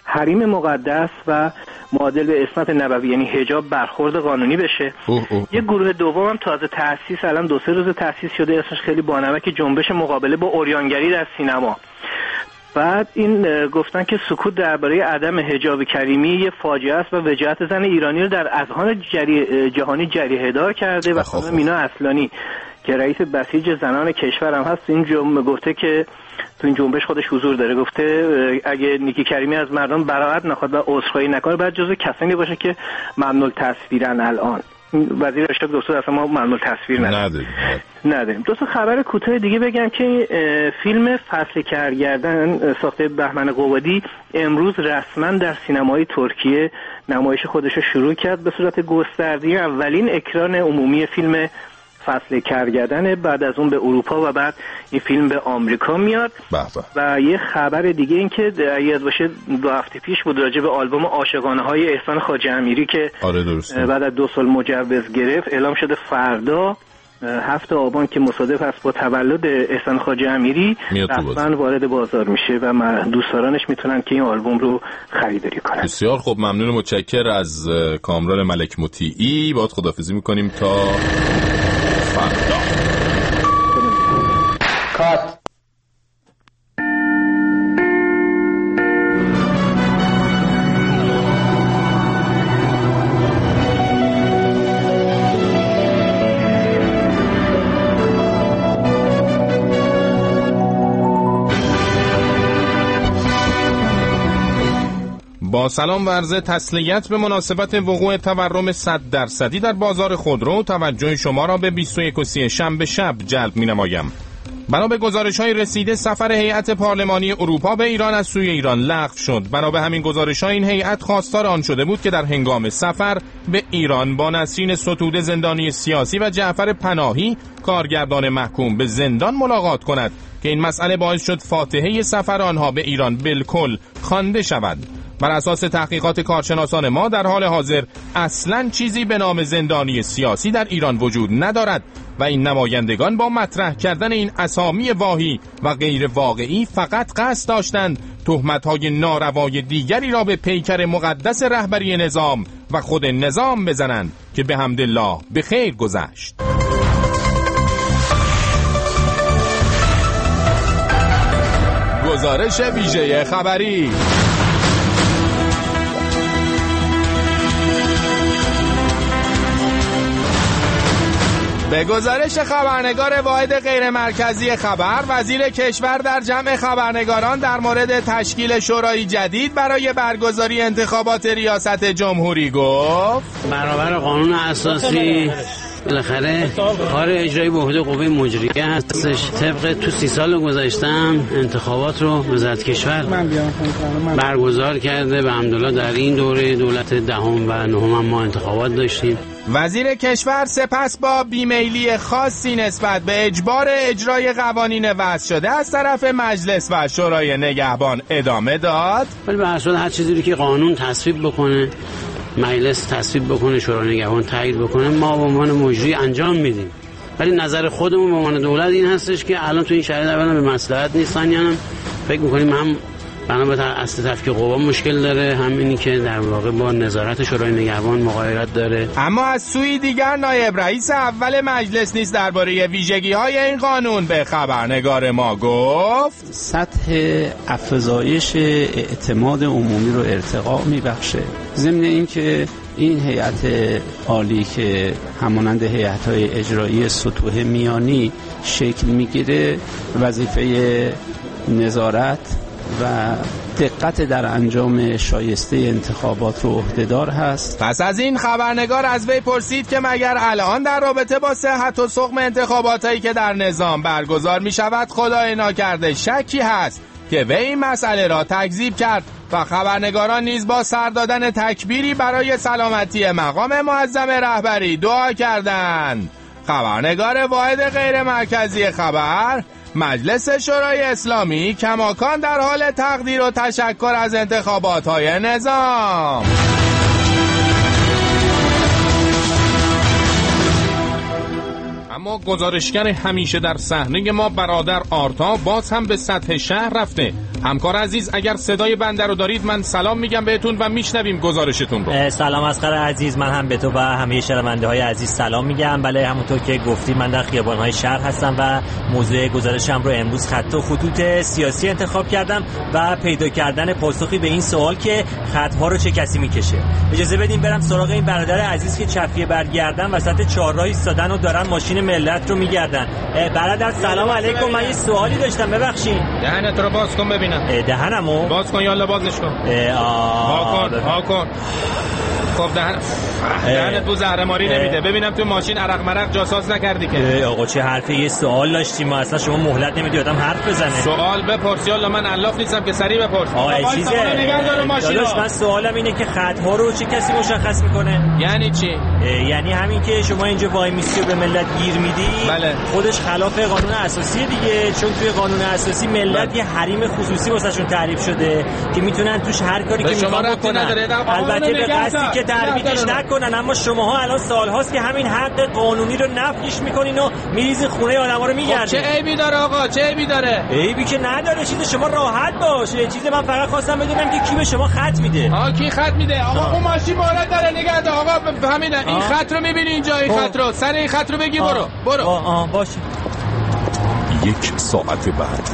حریم مقدس و معادل به عصمت نبوی یعنی حجاب برخورد قانونی بشه. اوه اوه. یه گروه دوم هم تازه تأسیس، الان دو سه روز تأسیس شده، اسمش خیلی بانمک، جنبش مقابله با عریانگری در سینما. بعد این گفتن که سکوت درباره عدم حجاب کریمی یه فاجعه است و وجاهت زن ایرانی رو در اذهان جری... جهانی جریحه دار کرده و خانم مینا اصلانی که رئیس بسیج زنان کشور هم هست این جمله گفته که تو این جنبش خودش حضور داره، گفته اگه نیکی کریمی از مردم براءت نخواد و عذرخواهی نکنه بعد جزو کسانی باشه که ممنوع تصویرن. الان وزیر ارشاد گفته اصلا ما ممنوع تصویر نداریم. نداریم. دو تا خبر کوتاه دیگه بگم که فیلم فصل کارگردن ساخته بهمن قبادی امروز رسما در سینمای ترکیه نمایش خودش رو شروع کرد به صورت گسترده. اولین اکران عمومی فیلم فصل کارگردن، بعد از اون به اروپا و بعد این فیلم به آمریکا میاد. بحبه. و یه خبر دیگه این که یاد باشه دو هفته پیش بود راجع به آلبوم عاشقانه های احسان خواجه امیری که آره درسته. بعد از دو سال مجوز گرفت اعلام شده فردا هفت آبان که مصادف است با تولد احسان خواجه امیری رسما وارد بازار میشه و دوستدارانش میتونن که این آلبوم رو خریداری کنن. بسیار خوب، ممنون، متشکر از کامران ملک مطیعی. باهات خداحافظی میکنیم تا فردا. کات با سلام و عرض تسلیت به مناسبت وقوع تورم صد درصدی در بازار خودرو توجه شما را به بیست و یک و سی شنبه شب جلب می‌نمایم. بنا به گزارش‌های رسیده سفر هیئت پارلمانی اروپا به ایران از سوی ایران لغو شد. بنا به همین گزارش‌ها این هیئت خواستار آن شده بود که در هنگام سفر به ایران با نسرین ستوده زندانی سیاسی و جعفر پناهی کارگردان محکوم به زندان ملاقات کند که این مسئله باعث شد فاتحه سفر آنها به ایران بالکل خوانده شود. بر اساس تحقیقات کارشناسان ما در حال حاضر اصلاً چیزی به نام زندانی سیاسی در ایران وجود ندارد و این نمایندگان با مطرح کردن این اسامی واهی و غیر واقعی فقط قصد داشتند تهمت‌های ناروای دیگری را به پیکر مقدس رهبری نظام و خود نظام بزنند که به حمدالله به خیر گذشت. گزارش ویژه خبری. به گزارش خبرنگار واحد غیر مرکزی خبر، وزیر کشور در جمع خبرنگاران در مورد تشکیل شورای جدید برای برگزاری انتخابات ریاست جمهوری گفت برابر قانون اساسی بالاخره کار اجرایی به عهده قوه مجریه هستش. طبق تو سی سال گذشتم انتخابات رو وزارت کشور برگزار کرده. به حمدالله در این دوره دولت دهم و نهم ما انتخابات داشتیم. وزیر کشور سپس با بیمیلی خاصی نسبت به اجبار اجرای قوانین وضع شده از طرف مجلس و شورای نگهبان ادامه داد. ولی به اصل هر چیزی که قانون تصویب بکنه، مجلس تصویب بکنه، شورای نگهبان تایید بکنه، ما به عنوان مجری انجام میدیم. ولی نظر خودمون به عنوان دولت این هستش که الان تو این شرایط اولا به مصلحت نیستن، یعنی فکر می‌کنیم هم بنا به اصل تفکیک قوا مشکل داره، همینی که در واقع با نظارت شورای نگهبان مغایرت داره. اما از سوی دیگر نایب رئیس اول مجلس نیز درباره ویژگی‌های این قانون به خبرنگار ما گفت سطح افزایش اعتماد عمومی رو ارتقا میبخشه. ضمن اینکه این هیئت عالی که همانند هیئت‌های اجرایی سطوح میانی شکل میگیره، وظیفه نظارت و دقت در انجام شایسته انتخابات رو عهده‌دار هست. پس از این خبرنگار از وی پرسید که مگر الان در رابطه با صحت و سقم انتخاباتایی که در نظام برگزار می شود خدای ناکرده شکی هست که وی این مسئله را تکذیب کرد و خبرنگاران نیز با سر دادن تکبیری برای سلامتی مقام معظم رهبری دعا کردند. خبرنگار واحد غیر مرکزی خبر، مجلس شورای اسلامی کماکان در حال تقدیر و تشکر از انتخابات‌های نظام. اما گزارشگر همیشه در صحنه ما برادر آرتا باز هم به سطح شهر رفته. همکار عزیز اگر صدای بنده رو دارید من سلام میگم بهتون و میشنویم گزارشتون رو. سلام اصغر عزیز، من هم به تو و همه شنونده های عزیز سلام میگم. بله همونطور که گفتی من در خیابان های شهر هستم و موضوع گزارشم رو امروز خط و خطوط سیاسی انتخاب کردم و پیدا کردن پاسخی به این سوال که خطها رو چه کسی میکشه. اجازه بدیم برم سراغ این برادر عزیز که چفیه برگردن وسط چهارراه ایستادن و دارن ماشین ملت رو میگردن. برادر سلام علیکم، من یه سوالی داشتم ببخشید. دهنت رو باز کن ببینم. دهنمو باز کن یالا بازش کن. ها کن ها کن. خب دهن دهنت تو زهرماری نمیده. ببینم تو ماشین عرق مرق جاساز نکردی که. آقا چه حرفی، یه سوال داشتیم ما اصلا شما مهلت نمیدی آدم حرف بزنه. سوال بپرس یالا، من الاف نیستم که سریع بپرس. آقا چیزه داداش من سوالم اینه که خط‌ها رو چه کسی مشخص میکنه؟ یعنی چی؟ یعنی همین که شما اینجا وای میستی و به ملت گیر میدی. بله. خودش خلاف قانون اساسی دیگه، چون توی قانون اساسی ملت یه حریم خصوصی واسهشون تعریف شده که میتونن توش هر کاری که میخوان بکنن. البته به قصدی که تربیتش نکنن، اما شماها الان سالهاست که همین حق قانونی رو نفیش میکنین و میریزین خونه آدما رو میگردین. چه عیبی داره آقا؟ چه عیبی داره؟ عیبی که نداره، چیز شما راحت باشه. چیز من فقط خواستم بدونم که کی به شما خط میده. ها کی خط میده؟ آقا اون ماشین مهلت داره نگه دار. آقا فهمیدن این خط رو میبینی اینجا، این خط رو سر این خط رو بگی برو برو. آه آه باشه. یک ساعت بعد.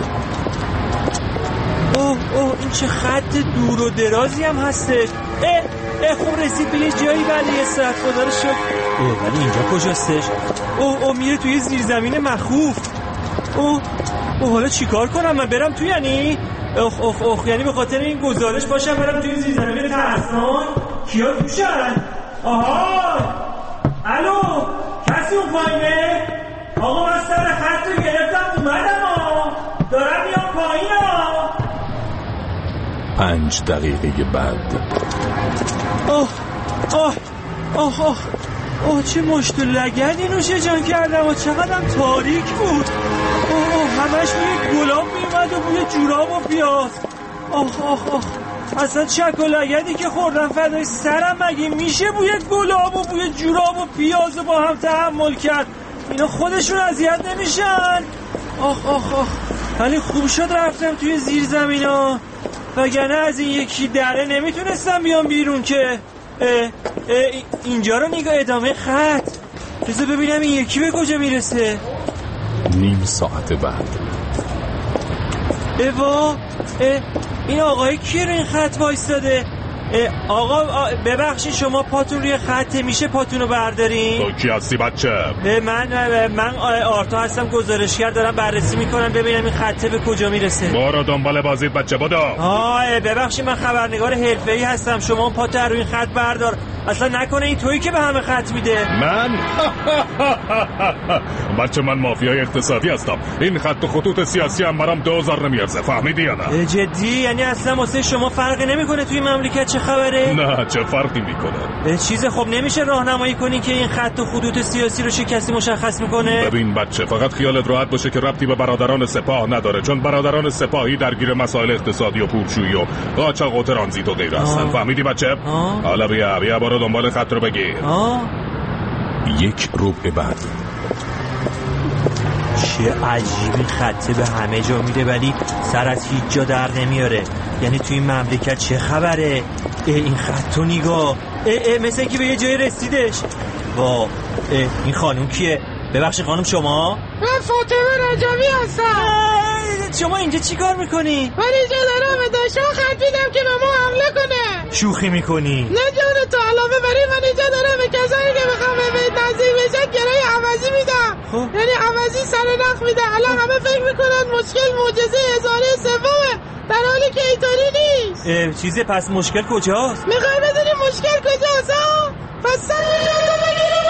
اوه اوه این چه خط دور و درازی هم هستش. اه اه خوب رسید به یه جایی. بله یه ساعت خدا رو شکر. اه ولی اینجا کجاستش؟ اوه اوه میره توی زیرزمین مخوف. اوه اوه حالا چیکار کنم من؟ برم توی یعنی اوه اوه اوه یعنی به خاطر این گزارش باشم برم توی زیرزمین ترسناک؟ کیا توشن؟ آها الو کسی اون پایینه؟ آقا من سر خط رو گرفتم اومدم ها، دارم میام پایین ها. پنج دقیقه بعد. اوه اوه اوه اوه اوه چه مشت و لگدی نوشه جان کردم و چقدرم تاریک بود. اوه اوه همش بوی گلاب میومد و بوی جوراب و پیاز. اوه اوه اوه اصلا چک و لگدی که خوردم فدای سرم، مگه میشه بوی گلاب و بوی جوراب و پیاز با هم تحمل کرد؟ اینا خودشون اذیت نمیشن؟ آخ آخ آخ ولی خوب شد رفتم توی زیر زمین ها، وگرنه از این یکی دره نمیتونستم بیام بیرون که. اه اه اینجا رو نگاه ادامه خط، بذار ببینم این یکی به کجا میرسه. نیم ساعت بعد. ایوا این آقای کی رو این خط وایستاده؟ آقا ببخشید شما پاتون روی خطه، میشه پاتون رو بردارین؟ تو کی هستی بچه؟ من من آرتا هستم، گزارشگر، دارم بررسی میکنم ببینم این خطه به کجا میرسه. برو دنبال بازیت بچه بدو. آه ببخشید من خبرنگار حرفه‌ای هستم، شما اون پاتو روی این خط بردار. اصلا نکنه این تویی که به همه خط میده. من بچه من مافیای اقتصادی هستم، این خط و خطوط سیاسی هم برام دوزار نمیارزه، فهمیدی یا نه؟ جدی؟ یعنی اصلا واسه شما فرقی نمیکنه توی مملکت چه خبره؟ نه چه فرقی میکنه؟ چیز خب نمیشه راهنمایی کنی که این خط و خطوط سیاسی رو چه کسی مشخص میکنه؟ ببین بچه فقط خیالت راحت باشه که ربطی به برادران سپاه نداره، چون برادران سپاهی درگیر مسائل اقتصادی و پولشویی و قاچاق و ترانزیت و غیره هستن، فهمیدی بچه؟ حالا بیا بیا برو دنبال خط رو بگیر. یک ربع بعد. چه عجیبی، خطه به همه جا میره ولی سر از هیچ جا در نمیاره. یعنی توی این مملکت چه خبره؟ این خط رو نگاه، مثل اینکه به یه جای رسیدش. وا این خانوم کیه؟ ببخشید خانم شما؟ من فاطمه رجبی هستم. شما اینجا چی کار میکنی؟ من اینجا دارم به داشتم خط میدم که به ما حمله کنه. شوخی میکنی؟ نه جان تو، علاوه بر این من اینجا دارم به کسانی که بخوام به نزدیک بشن گرای عوضی میدم. خب یعنی عوضی سر نخ میده. الان همه فکر میکنن مشکل معجزه هزاره سومه، در حالی که اینطوری نیست. چیزه پس مشکل کجاست؟ میخوای بدونی مشکل کجاست ها؟ پس سر خط بگیریم.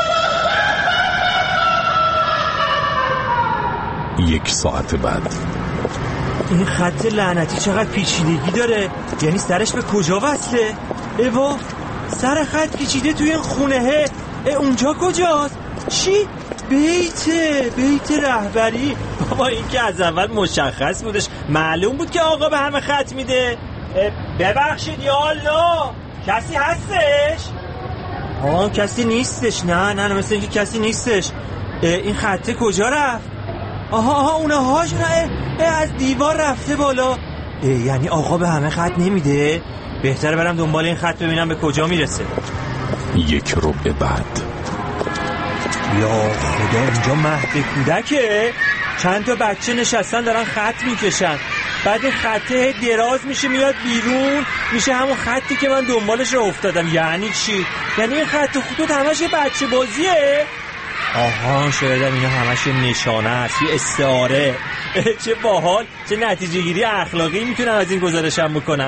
یک ساعت بعد. این خط لعنتی چقدر پیچیدگی داره، یعنی سرش به کجا وصله؟ ایوا سر خط پیچیده توی این خونهه. اونجا کجاست؟ چی؟ بیته بیت رهبری. بابا این که از اول مشخص بودش، معلوم بود که آقا به همه خط میده. ببخشید یا الله کسی هستش؟ آه کسی نیستش. نه نه نه مثل اینکه کسی نیستش. این خطه کجا رفت؟ آها آها اونهاش نه، از دیوار رفته بالا. یعنی آقا به همه خط نمیده؟ بهتره برم دنبال این خط ببینم به کجا میرسه. یک ربع بعد. یا خدا، اینجا مهد کودکه؟ چند تا بچه نشستن دارن خط میکشن، بعد خطه دراز میشه میاد بیرون، میشه همون خطی که من دنبالش رو افتادم. یعنی چی؟ یعنی این خط خطوط همش یه بچه بازیه؟ آها، شاید اینا همش نشانه است، یه استعاره. چه باحال، چه نتیجه گیری اخلاقی میتونم از این گزارشم بکنم.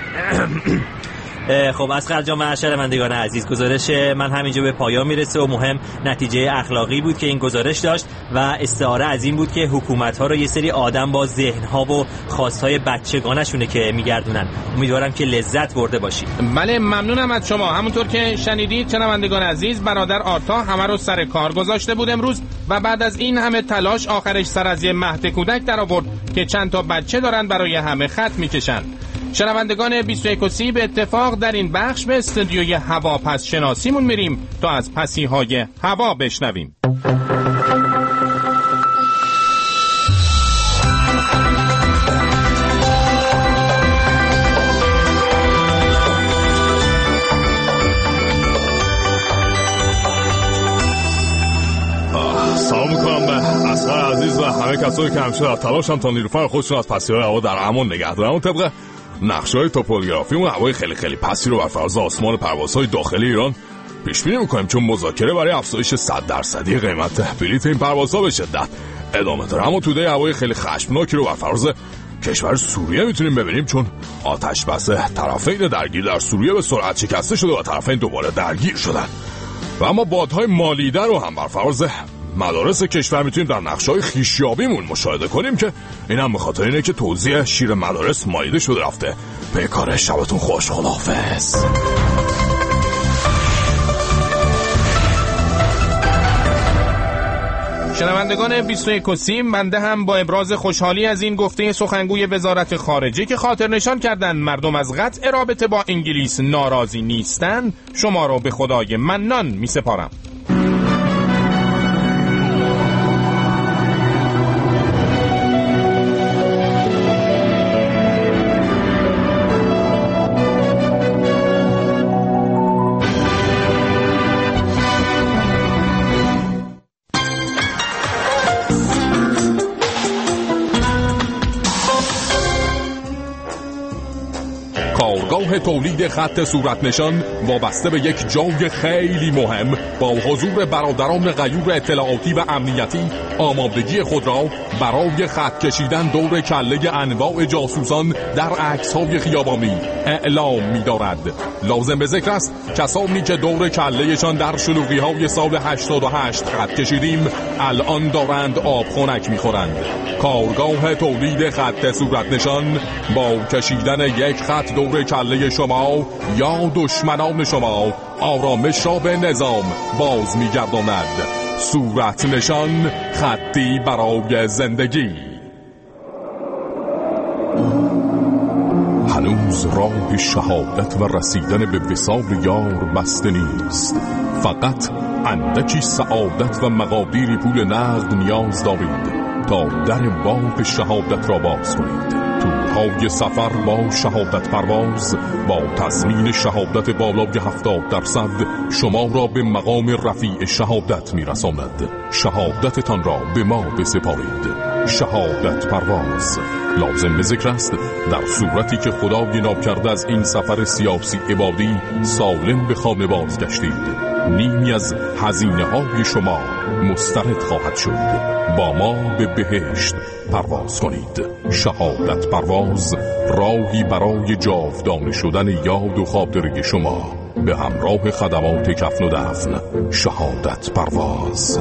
خب از خرجان معاشر مندگان عزیز، گزارش من همینجا به پایان میرسه و مهم نتیجه اخلاقی بود که این گزارش داشت و استعاره از این بود که حکومت‌ها رو یه سری آدم با ذهن‌ها و خواست‌های بچگانشونه که میگردونن. امیدوارم که لذت برده باشید. بله ممنونم از شما. همونطور که شنیدید شنوندگان عزیز، برادر آرتا همه رو سر کار گذاشته بود امروز و بعد از این همه تلاش آخرش سر از یه مهد کودک در آورد که چند تا بچه دارن برای همه خط میکشن. شنوندگان بیست و یک و سی، به اتفاق در این بخش به استودیوی هوا پس شناسیمون میریم تا از پسیهای هوا بشنویم. سلام میکنم به اصغر عزیز و همه کسایی که همیشه در تلاشن تا نیروفر خودشون از پسیهای هوا در امان نگه دارن. طبق نقشه‌های توپوگرافیمون هوای خیلی خیلی پسی رو بر فراز آسمان پروازهای داخلی ایران پیش بینی می‌کنیم، چون مذاکره برای افزایش صد درصدی قیمت بلیط این پروازها به شدت ادامه داره. اما توده هوای خیلی خشمناکی رو بر فراز کشور سوریه میتونیم ببینیم، چون آتش بس طرفین درگیر در سوریه به سرعت شکسته شده و طرفین دوباره درگیر شدن. و اما بادهای مالیده رو هم بر فراز مدارس کشور میتونیم در نقشه‌های خویشیابیمون مشاهده کنیم که اینم به خاطر اینه که توزیع شیر مدارس مالیده شده رفته. به کار، شبتون خوش، خداحافظ. شنوندگان بیست و یک و سی، بنده هم با ابراز خوشحالی از این گفته سخنگوی وزارت خارجه که خاطر نشان کردن مردم از قطع رابطه با انگلیس ناراضی نیستن، شما رو به خدای منان می سپارم. کارگاه تولید خط صورت نشان وابسته به یک جای خیلی مهم با حضور برادران غیور اطلاعاتی و امنیتی آمادگی خود را برای خط کشیدن دور کله انواع جاسوسان در عکس‌های خیابانی اعلام می‌دارد. لازم به ذکر است کسانی که دور کله‌شان در شلوغی‌های سال هشتاد و هشت خط کشیدیم الان دارند آب خنک می‌خورند. کارگاه تولید خط صورت نشان با کشیدن یک خط دور کله شما یا دشمنان شما آرامش را به نظام باز می‌گرداند. صورت نشان، خطی برای زندگی. هنوز راه شهادت و رسیدن به وصال یار بسته نیست. فقط اندکی سعادت و مقادیری پول نقد نیاز دارید تا در باغ شهادت را باز کنید. تورهای سفر با شهادت پرواز با تضمین شهادت بالای هفتاد درصد شما را به مقام رفیع شهادت میرساند. شهادتتان را به ما بسپارید. شهادت پرواز. لازم به ذکر است در صورتی که خدای ناکرده از این سفر سیاسی عبادی سالم به خانه بازگشتید، نیمی از هزینه های شما مسترد خواهد شد. با ما به بهشت پرواز کنید. شهادت پرواز، راهی برای جاودانه شدن یاد و خاطره شما به همراه خدمات کفن و دفن. شهادت پرواز.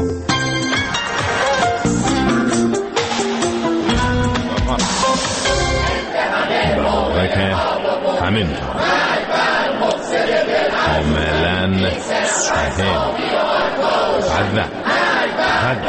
که همین کاملا صحیح. حد حد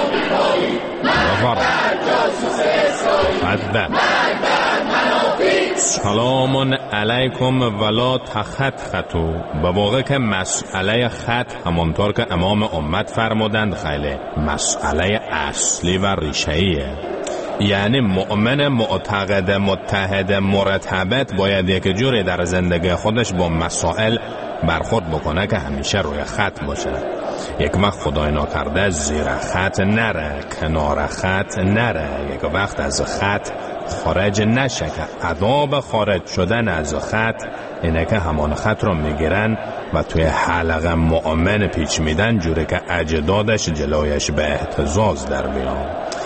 حد حد سلام علیکم ولا تخط خطو. به واقع که مسئله خط همانطور که امام امت فرمودند خیلی مسئله اصلی و ریشه‌ایه. یعنی مؤمن معتقد متحد مرتبط باید یک جوری در زندگی خودش با مسائل برخورد بکنه که همیشه روی خط باشه. یک وقت خدای ناکرده زیر خط نره، کنار خط نره، یک وقت از خط خارج نشه که عذاب خارج شدن از خط اینه که همان خط رو میگیرن و توی حلقه مؤمن پیچ میدن جوری که اجدادش جلویش به اهتزاز در بیان.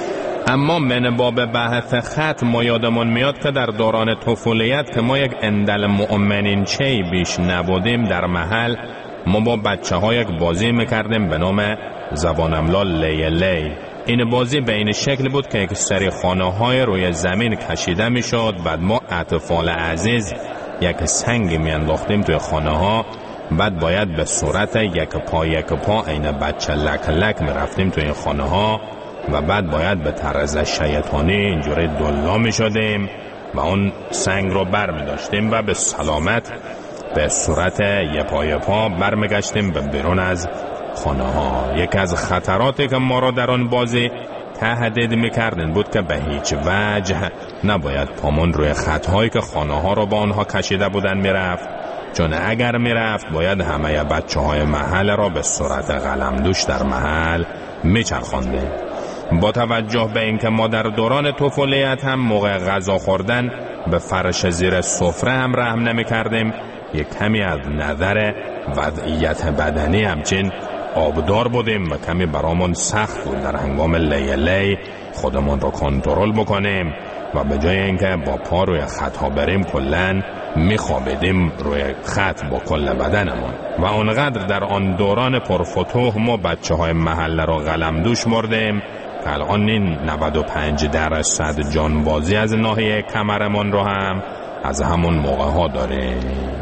اما من باب بحث خط ما یادمون میاد که در دوران طفولیت که ما یک اندل مؤمنین چی بیش نبودیم، در محل ما با بچه ها یک بازی میکردیم به نام زبان املا لی لی. این بازی به این شکل بود که یک سری خانه های روی زمین کشیده میشد، بعد ما اطفال عزیز یک سنگ میانداختیم توی خانه ها، بعد باید به صورت یک پا یک پا این بچه لک لک میرفتیم توی این خانه ها و بعد باید به طرز شیطانی اینجوری دلا می شدیم و اون سنگ رو بر می داشتیم و به سلامت به صورت یه پا یه پا بر می گشتیم به بیرون از خانه ها. یکی از خطراتی که ما رو در اون بازی تهدید می کردن بود که به هیچ وجه نباید پامون روی خطهایی که خانه ها رو با اونها کشیده بودن می رفت، چون اگر می رفت باید همه بچه های محل را به صورت قلمدوش در محل می چرخاندیم. با توجه به اینکه ما در دوران طفولیت هم موقع غذا خوردن به فرش زیر سفره هم رحم نمی کردیم، یک کمی از نظر وضعیت بدنی همچین آبدار بودیم و کمی برامون سخت بود در هنگام لی لی خودمون رو کنترل بکنیم و به جای اینکه با پا روی خطا بریم کلن میخوابیدیم روی خط با کل بدنمون و اونقدر در آن دوران پرفتوح ما بچه های محله رو قلمدوش مردیم که الان این نود و پنج درصد جانبازی از ناحیه کمرمون رو هم از همون موقع ها داریم.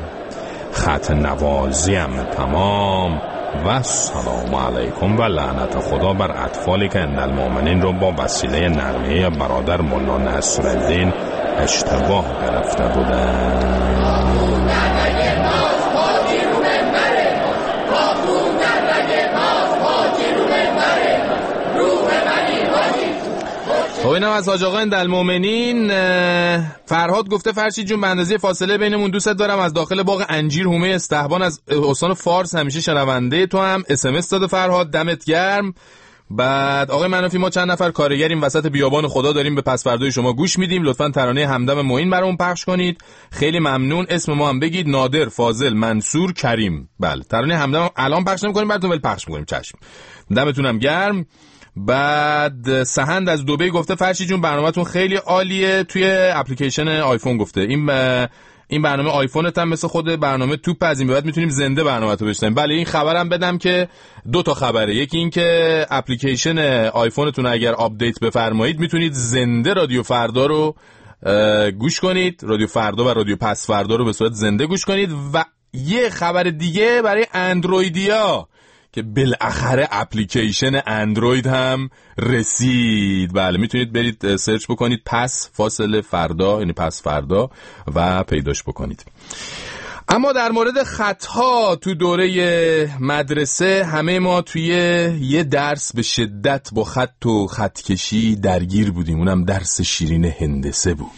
خط نوازی هم تمام و سلام علیکم و لعنت خدا بر اطفالی که اندل مؤمنین رو با وسیله نرمیه برادر مولا نصرالدین اشتباه گرفته بودن. خب اینم از حاج آقا اندل مؤمنین. فرهاد گفته فرشید جون به اندازه فاصله بینمون دوستت دارم، از داخل باغ انجیر حومه استحبان از استان فارس همیشه شنونده تو هم. اس ام اس داده فرهاد، دمت گرم. بعد آقای منافی ما چند نفر کارگریم وسط بیابان خدا داریم به پسفردای شما گوش میدیم، لطفاً ترانه همدم معین برامون پخش کنید، خیلی ممنون. اسم ما هم بگید، نادر، فاضل، منصور، کریم. بله ترانه همدم الان پخش نمی‌کنیم براتون ولی پخش می‌کنیم، چشم. دمتونم گرم. بعد سهند از دبی گفته فرشی جون برنامه‌تون خیلی عالیه، توی اپلیکیشن آیفون گفته این ب... این برنامه آیفونت هم مثل خود برنامه توپ از این به بعد میتونیم زنده برنامه‌تو بشنویم. بله این خبرم بدم که دو تا خبره، یکی این که اپلیکیشن آیفونتون اگر آپدیت بفرمایید میتونید زنده رادیو فردا رو گوش کنید، رادیو فردا و رادیو پس فردا رو به صورت زنده گوش کنید. و یه خبر دیگه برای اندرویدیا که بالاخره اپلیکیشن اندروید هم رسید. بله میتونید برید سرچ بکنید پس فاصله فردا، یعنی پس فردا، و پیداش بکنید. اما در مورد خطها تو دوره مدرسه همه ما توی یه درس به شدت با خط و خطکشی درگیر بودیم، اونم درس شیرین هندسه بود.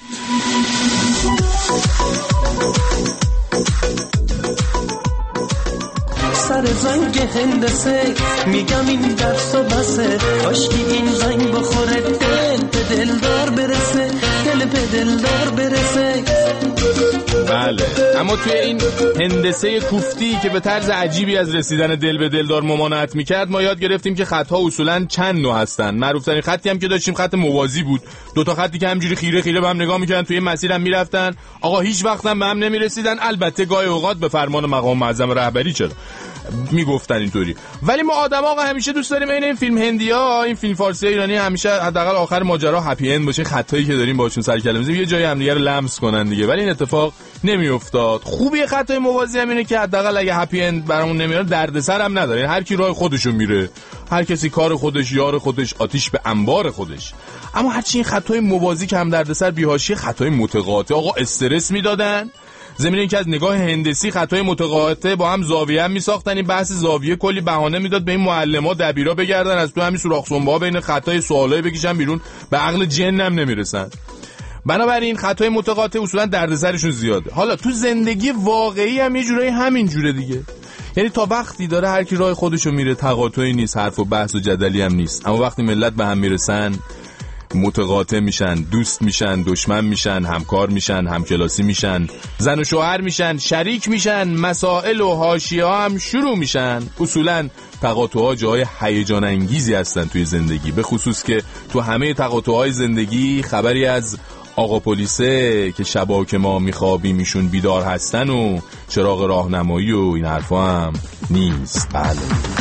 سر زنگ هندسه میگم این درس و بسه، کاشکی این زنگ بخوره دل به دلدار برسه، دل به دلدار برسه. بله اما توی این هندسه کوفتی که به طرز عجیبی از رسیدن دل به دلدار ممانعت میکرد، ما یاد گرفتیم که خطها اصولاً چند نوع هستن. معروف‌ترین خطی هم که داشتیم خط موازی بود، دو تا خطی که همجوری خیره خیره به هم نگاه میکردن توی مسیر هم میرفتن، آقا هیچ وقت هم به هم نمیرسیدن، البته گاهی اوقات به فرمان مقام معظم رهبری چرا. میگفتن اینطوری. ولی ما آدما آقا همیشه دوست داریم این این فیلم هندی‌ها، این فیلم فارسی ایرانی همیشه حداقل آخر ماجرا هپی اند باشه، خطایی که داریم باشون سر کله می‌زنیم یه جایی هم دیگه رو لمس کنن دیگه، ولی این اتفاق نمیافتاد. خوبی خطای موازی هم اینه که حداقل اگه هپی اند برامون نمیاد دردسر هم نداره، هر کی راه خودشو میره، هر کسی کار خودش، یار خودش، آتیش به انبار خودش. اما هرچی این خطای موازی که هم دردسر بی‌حاشیه، خطای متقاطع آقا استرس میدادن. زمین این که از نگاه هندسی خطای متقاطع با هم زاویه هم میساختن، این بحث زاویه کلی بهانه میداد به این معلم‌ها دبیرا بگردن از تو همین سوراخ سنبه‌ها بین خطای سوالای بکشن بیرون، به عقل جن هم نمیرسن. بنابراین خطای متقاطع اصولا دردسرشون زیاده. حالا تو زندگی واقعی هم یه جورایی همین جوره دیگه، یعنی تا وقتی داره هر کی راه خودشو میره تقاطعی نیست، حرف و بحث و جدلی هم نیست. اما وقتی ملت به هم میرسن متقاطع میشن، دوست میشن، دشمن میشن، همکار میشن، همکلاسی میشن، زن و شوهر میشن، شریک میشن، مسائل و حاشیه‌ها هم شروع میشن. اصولا تقاطع‌ها جای هیجان انگیزی هستن توی زندگی، به خصوص که تو همه تقاطع‌های زندگی خبری از آقا پلیسه که شبا که ما میخوابیم ایشون بیدار هستن و چراغ راهنمایی و این حرفا هم نیست. بله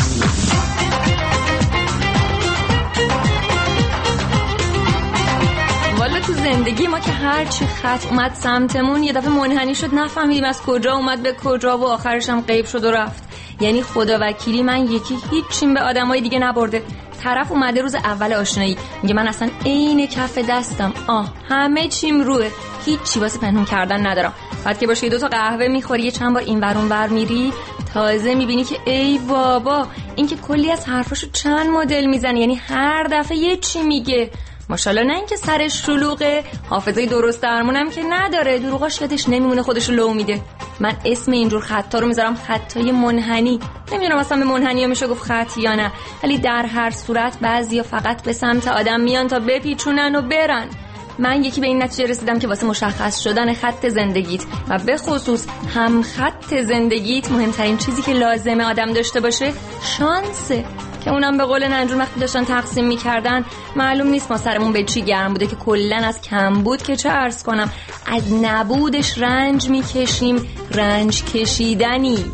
تو زندگی ما که هر چی خط اومد سمتمون یه دفعه منحنی شد، نفهمیدیم از کجا اومد به کجا و آخرش هم غیب شد و رفت. یعنی خدا وکیلی من یکی هیچیم به آدمای دیگه نبرده. طرف اومده روز اول آشنایی میگه من اصلا عین کف دستم، آه همه چیم روه، هیچی واسه پنهون کردن ندارم. بعد که باشه یه دو تا قهوه میخوری، یه چند بار این ور اون ور میری، تازه میبینی که ای بابا این که کلی از حرفاشو چند مدل میزنه، یعنی هر دفعه یه چی میگه. ماشاءالله نه اینکه سرش شلوغه، حافظه درست درمونم که نداره، دروغاش یادش نمیمونه، خودشو لو میده. من اسم اینجور خطا رو میذارم خطای منحنی. نمیدونم اصلا به منحنی ها میشه گفت خط یا نه، ولی در هر صورت بعضیا فقط به سمت آدم میان تا بپیچونن و برن. من یکی به این نتیجه رسیدم که واسه مشخص شدن خط زندگیت و به خصوص هم خط زندگیت مهمترین چیزی که لازمه آدم داشته باشه شانسه، که اونم به قول ننجون وقتی داشتن تقسیم میکردن معلوم نیست ما سرمون به چی گرم بوده که کلن از کم بود که چه عرض کنم از نبودش رنج میکشیم، رنج کشیدنی.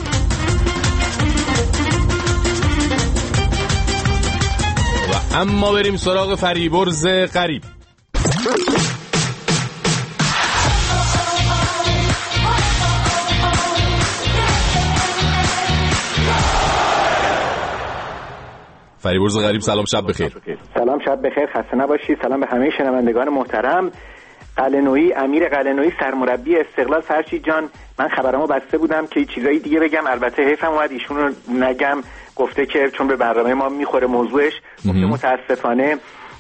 و اما بریم سراغ فریبرز غریب. فریبرز غریب سلام، شب بخیر. سلام شب بخیر، خسته نباشید. سلام به همه شنوندگان محترم. قلعه‌نویی، امیر قلعه‌نویی سرمربی استقلال. فرشید جان من خبرامو بسته بودم که چیزایی دیگه بگم، البته حیفم اومد ایشون رو نگم، گفته که چون به برنامه ما میخوره موضوعش، گفته متاسفانه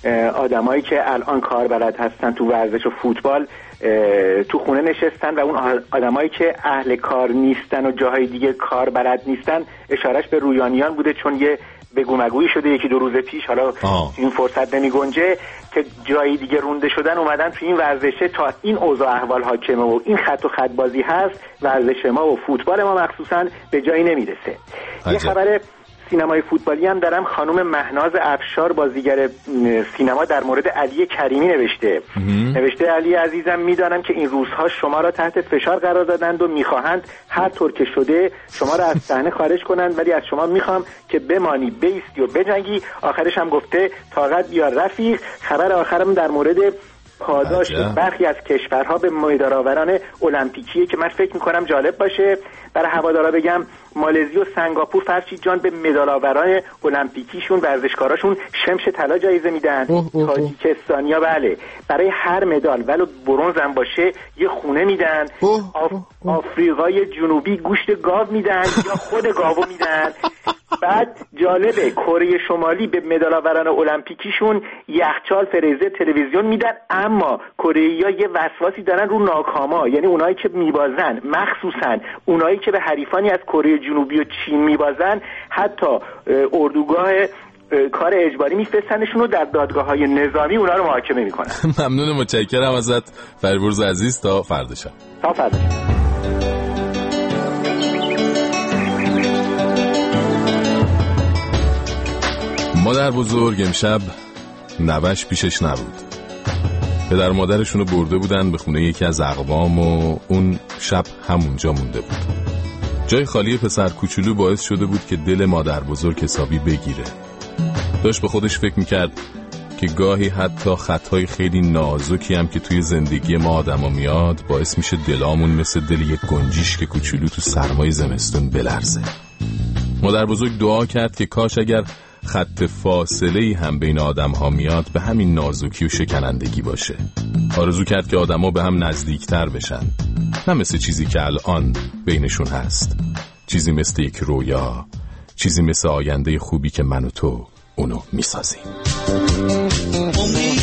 آدمایی که الان کار بلد هستن تو ورزش و فوتبال تو خونه نشستن و اون آدمایی که اهل کار نیستن و جاهای دیگه کار بلد نیستن، اشارش به رویانیان بوده، چون یه بگو مگویی شده یکی دو روز پیش، حالا آه. این فرصت نمی گنجه که جایی دیگه رونده شدن اومدن تو این ورزشه تا این اوضاع احوال حاکمه و این خط و خط بازی هست، ورزش ما و فوتبال ما مخصوصا به جایی نمیرسه. یه خبر سینمای فوتبالی هم دارم. خانم مهناز افشار بازیگر سینما در مورد علی کریمی نوشته مم. نوشته علی عزیزم میدانم که این روزها شما را تحت فشار قرار دادند و میخواهند هر طور که شده شما را از صحنه خارج کنند، ولی از شما میخوام که بمانی، بیستی و بجنگی. آخرش هم گفته طاقت بیار رفیق. خبر آخرم در مورد پاداش برخی از کشورها به مدال‌آوران المپیکیه که من فکر میکنم جالب باشه برای هوادارا بگم. مالزی و سنگاپور فرشید جان به مدال‌آوران المپیکیشون، ورزشکاراشون شمش طلا جایزه میدن. تاجیکستانیا بله برای هر مدال ولو برنز هم باشه یه خونه میدن. آف... آفریقای جنوبی گوشت گاو میدن یا خود گاوو میدن. بعد جالبه کره شمالی به مدال‌آوران المپیکیشون یخچال، فریزر، تلویزیون میدن، اما کره‌ای‌ها یه وسواسی دارن رو ناکاما، یعنی اونایی که میبازن، مخصوصا اونایی که به حریفانی از کره جنوبی و چین میبازن، حتی اردوگاه کار اجباری میفرستنشون و در دادگاه‌های نظامی اونا رو محاکمه میکنن. ممنون، متشکرم ازت فریبرز عزیز. تا فردا شب. تا فردا. مادر بزرگ امشب نوش پیشش نبود. پدر مادرشونو برده بودن به خونه یکی از اقوام و اون شب همونجا مونده بود. جای خالی پسر کوچولو باعث شده بود که دل مادر بزرگ حسابی بگیره. داشت به خودش فکر میکرد که گاهی حتی خطای خیلی نازکی هم که توی زندگی ما آدم ها میاد باعث میشه دلامون مثل دل یک گنجیش که کوچولو تو سرمای زمستون بلرزه. مادر بزرگ دعا کرد که کاش اگر خط فاصله‌ای هم بین آدم ها میاد به همین نازکی و شکنندگی باشه. آرزو کرد که آدم ها به هم نزدیکتر بشن، نه مثل چیزی که الان بینشون هست، چیزی مثل یک رویا، چیزی مثل آینده خوبی که من و تو اونو میسازیم. عمری